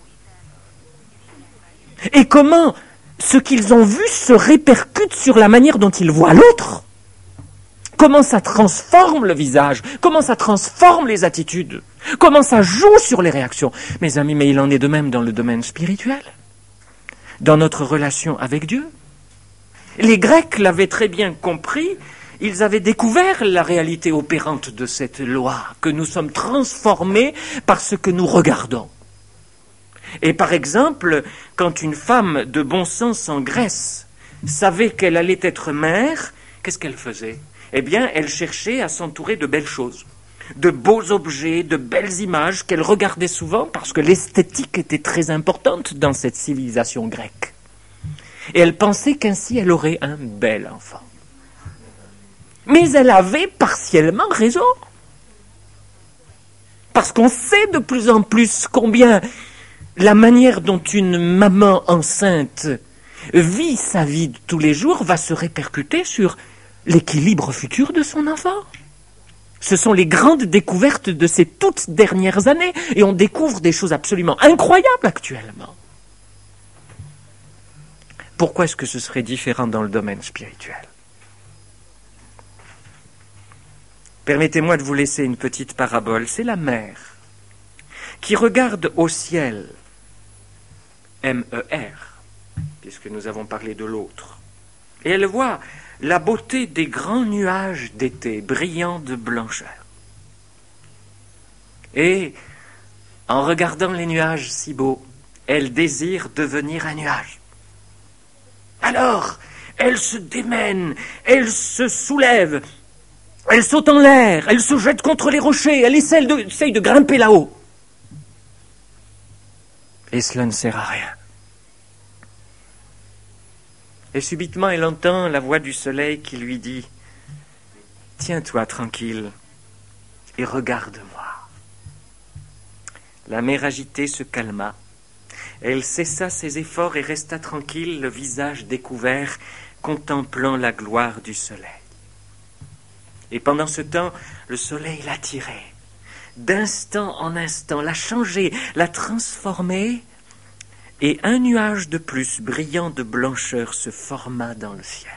Et comment ce qu'ils ont vu se répercute sur la manière dont ils voient l'autre. Comment ça transforme le visage, comment ça transforme les attitudes, comment ça joue sur les réactions. Mes amis, mais il en est de même dans le domaine spirituel, dans notre relation avec Dieu. Les Grecs l'avaient très bien compris, ils avaient découvert la réalité opérante de cette loi, que nous sommes transformés par ce que nous regardons. Et par exemple, quand une femme de bon sens en Grèce savait qu'elle allait être mère, qu'est-ce qu'elle faisait ? Eh bien, elle cherchait à s'entourer de belles choses, de beaux objets, de belles images qu'elle regardait souvent parce que l'esthétique était très importante dans cette civilisation grecque. Et elle pensait qu'ainsi elle aurait un bel enfant. Mais elle avait partiellement raison. Parce qu'on sait de plus en plus combien la manière dont une maman enceinte vit sa vie de tous les jours va se répercuter sur l'équilibre futur de son enfant. Ce sont les grandes découvertes de ces toutes dernières années et on découvre des choses absolument incroyables actuellement. Pourquoi est-ce que ce serait différent dans le domaine spirituel ? Permettez-moi de vous laisser une petite parabole. C'est la mère qui regarde au ciel, M-E-R, puisque nous avons parlé de l'autre, et elle voit la beauté des grands nuages d'été, brillants de blancheur. Et, en regardant les nuages si beaux, elle désire devenir un nuage. Alors, elle se démène, elle se soulève, elle saute en l'air, elle se jette contre les rochers, elle essaye de grimper là-haut. Et cela ne sert à rien. Et subitement, elle entend la voix du soleil qui lui dit « Tiens-toi tranquille et regarde-moi. » La mère agitée se calma. Elle cessa ses efforts et resta tranquille, le visage découvert, contemplant la gloire du soleil. Et pendant ce temps, le soleil l'attirait. D'instant en instant, l'a changée, l'a transformée, et un nuage de plus, brillant de blancheur, se forma dans le ciel.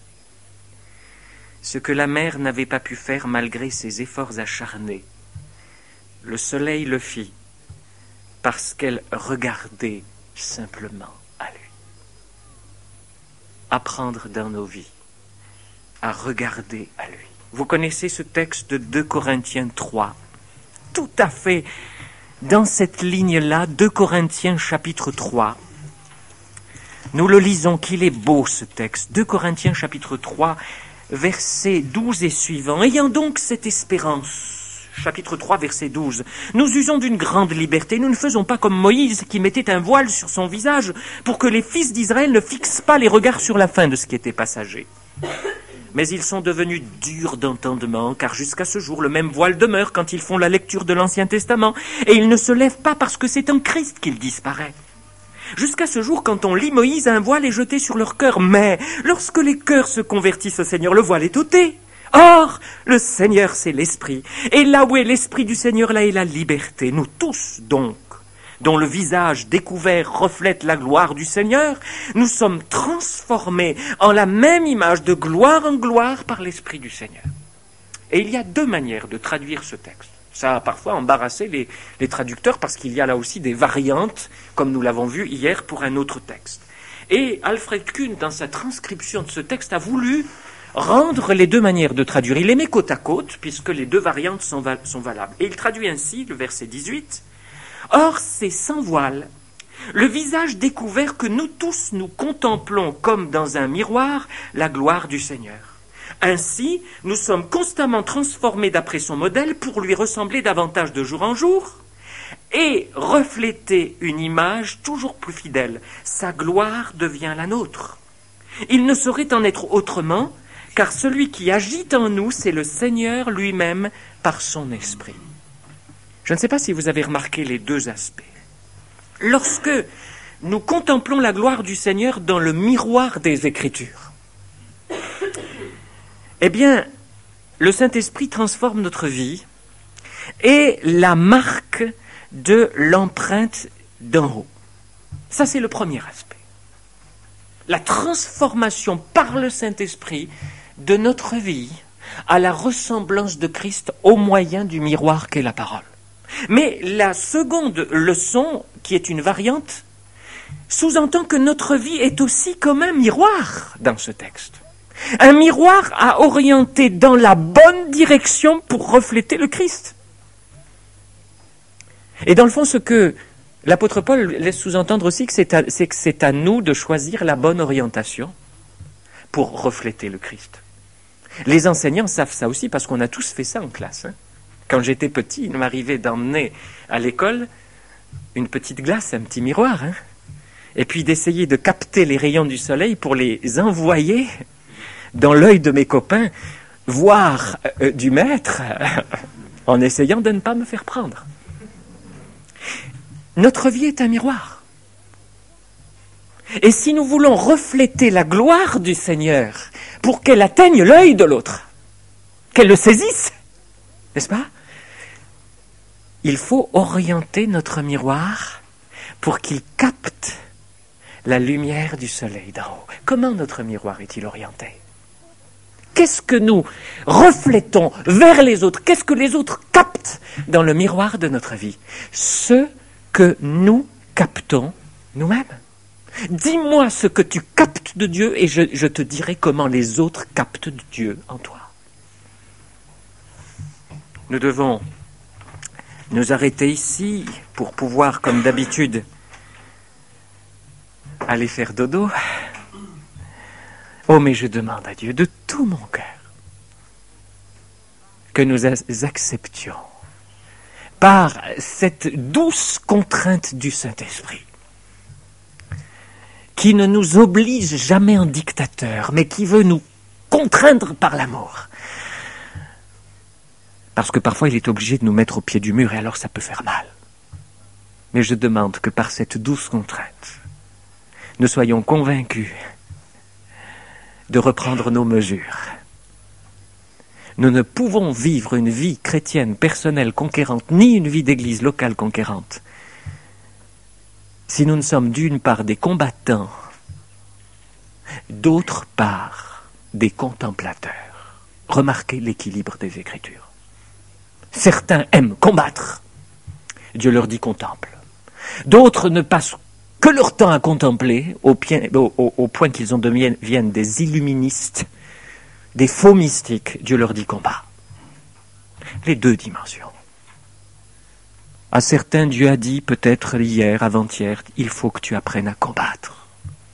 Ce que la mère n'avait pas pu faire malgré ses efforts acharnés, le soleil le fit, parce qu'elle regardait simplement à lui. Apprendre dans nos vies à regarder à lui. Vous connaissez ce texte de 2 Corinthiens 3, tout à fait dans cette ligne-là, 2 Corinthiens chapitre 3. Nous le lisons, qu'il est beau ce texte. 2 Corinthiens chapitre 3, versets 12 et suivants. Ayant donc cette espérance, chapitre 3, verset 12, nous usons d'une grande liberté. Nous ne faisons pas comme Moïse qui mettait un voile sur son visage pour que les fils d'Israël ne fixent pas les regards sur la fin de ce qui était passager. Mais ils sont devenus durs d'entendement, car jusqu'à ce jour, le même voile demeure quand ils font la lecture de l'Ancien Testament, et il ne se lève pas parce que c'est en Christ qu'il disparaît. Jusqu'à ce jour, quand on lit Moïse, un voile est jeté sur leur cœur, mais lorsque les cœurs se convertissent au Seigneur, le voile est ôté. Or, le Seigneur, c'est l'Esprit, et là où est l'Esprit du Seigneur, là est la liberté. Nous tous, donc, dont le visage découvert reflète la gloire du Seigneur, nous sommes transformés en la même image de gloire en gloire par l'Esprit du Seigneur. Et il y a 2 manières de traduire ce texte. Ça a parfois embarrassé les traducteurs parce qu'il y a là aussi des variantes, comme nous l'avons vu hier pour un autre texte. Et Alfred Kuhn, dans sa transcription de ce texte, a voulu rendre les 2 manières de traduire. Il les met côte à côte, puisque les 2 variantes sont valables. Et il traduit ainsi, le verset 18, « Or, c'est sans voile, le visage découvert que nous tous nous contemplons comme dans un miroir la gloire du Seigneur. Ainsi, nous sommes constamment transformés d'après son modèle pour lui ressembler davantage de jour en jour et refléter une image toujours plus fidèle. Sa gloire devient la nôtre. Il ne saurait en être autrement, car celui qui agit en nous, c'est le Seigneur lui-même par son esprit. » Je ne sais pas si vous avez remarqué les 2 aspects. Lorsque nous contemplons la gloire du Seigneur dans le miroir des Écritures, eh bien, le Saint-Esprit transforme notre vie est la marque de l'empreinte d'en haut. Ça, c'est le premier aspect. La transformation par le Saint-Esprit de notre vie à la ressemblance de Christ au moyen du miroir qu'est la parole. Mais la seconde leçon, qui est une variante, sous-entend que notre vie est aussi comme un miroir dans ce texte. Un miroir à orienter dans la bonne direction pour refléter le Christ. Et dans le fond, ce que l'apôtre Paul laisse sous-entendre aussi, c'est que c'est à nous de choisir la bonne orientation pour refléter le Christ. Les enseignants savent ça aussi parce qu'on a tous fait ça en classe. Quand j'étais petit, il m'arrivait d'emmener à l'école une petite glace, un petit miroir, et puis d'essayer de capter les rayons du soleil pour les envoyer dans l'œil de mes copains, voire du maître, en essayant de ne pas me faire prendre. Notre vie est un miroir. Et si nous voulons refléter la gloire du Seigneur pour qu'elle atteigne l'œil de l'autre, qu'elle le saisisse, n'est-ce pas? Il faut orienter notre miroir pour qu'il capte la lumière du soleil d'en haut. Comment notre miroir est-il orienté? Qu'est-ce que nous reflétons vers les autres? Qu'est-ce que les autres captent dans le miroir de notre vie? Ce que nous captons nous-mêmes. Dis-moi ce que tu captes de Dieu et je te dirai comment les autres captent de Dieu en toi. Nous devons nous arrêter ici pour pouvoir, comme d'habitude, aller faire dodo. Oh, mais je demande à Dieu de tout mon cœur que nous acceptions par cette douce contrainte du Saint-Esprit, qui ne nous oblige jamais en dictateur, mais qui veut nous contraindre par l'amour. Parce que parfois il est obligé de nous mettre au pied du mur et alors ça peut faire mal. Mais je demande que par cette douce contrainte, nous soyons convaincus de reprendre nos mesures. Nous ne pouvons vivre une vie chrétienne personnelle conquérante, ni une vie d'église locale conquérante, si nous ne sommes d'une part des combattants, d'autre part des contemplateurs. Remarquez l'équilibre des Écritures. Certains aiment combattre, Dieu leur dit contemple. D'autres ne passent que leur temps à contempler, au point qu'ils en deviennent des illuministes, des faux mystiques, Dieu leur dit combat. Les deux dimensions. À certains, Dieu a dit, peut-être hier, avant-hier, il faut que tu apprennes à combattre.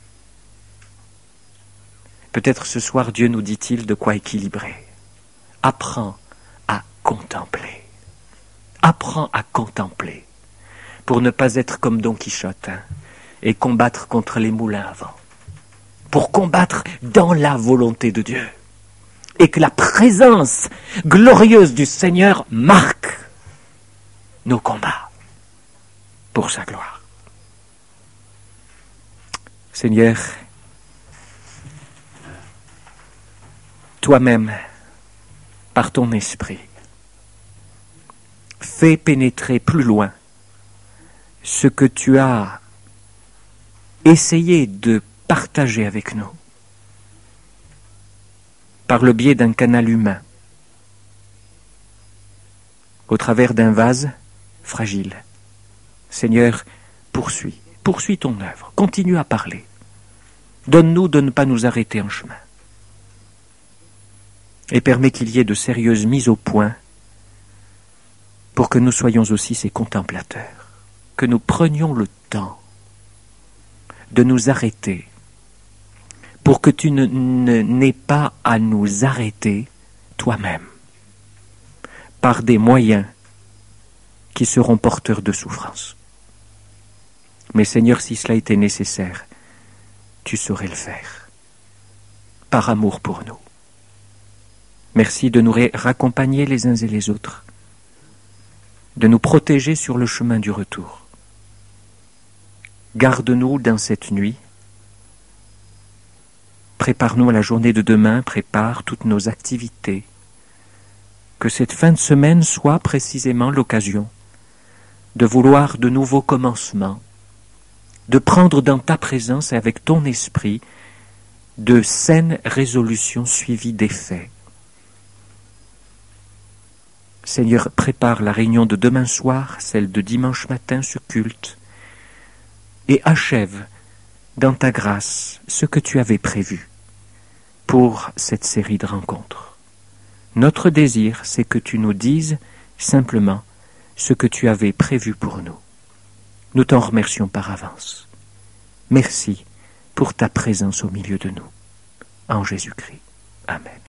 Peut-être ce soir, Dieu nous dit-il de quoi équilibrer. Apprends à contempler. Apprends à contempler pour ne pas être comme Don Quichotte et combattre contre les moulins à vent. Pour combattre dans la volonté de Dieu. Et que la présence glorieuse du Seigneur marque nos combats pour sa gloire. Seigneur, toi-même, par ton esprit, fais pénétrer plus loin ce que tu as essayé de partager avec nous par le biais d'un canal humain, au travers d'un vase fragile. Seigneur, poursuis ton œuvre, continue à parler. Donne-nous de ne pas nous arrêter en chemin. Et permets qu'il y ait de sérieuses mises au point pour que nous soyons aussi ces contemplateurs, que nous prenions le temps de nous arrêter pour que tu n'aies pas à nous arrêter toi-même par des moyens qui seront porteurs de souffrance. Mais Seigneur, si cela était nécessaire, tu saurais le faire, par amour pour nous. Merci de nous raccompagner les uns et les autres, de nous protéger sur le chemin du retour. Garde-nous dans cette nuit, prépare-nous à la journée de demain, prépare toutes nos activités, Que cette fin de semaine soit précisément l'occasion de vouloir de nouveaux commencements, de prendre dans ta présence et avec ton esprit de saines résolutions suivies d'effets. Seigneur, prépare la réunion de demain soir, celle de dimanche matin, ce culte, et achève dans ta grâce ce que tu avais prévu pour cette série de rencontres. Notre désir, c'est que tu nous dises simplement ce que tu avais prévu pour nous. Nous t'en remercions par avance. Merci pour ta présence au milieu de nous. En Jésus-Christ. Amen.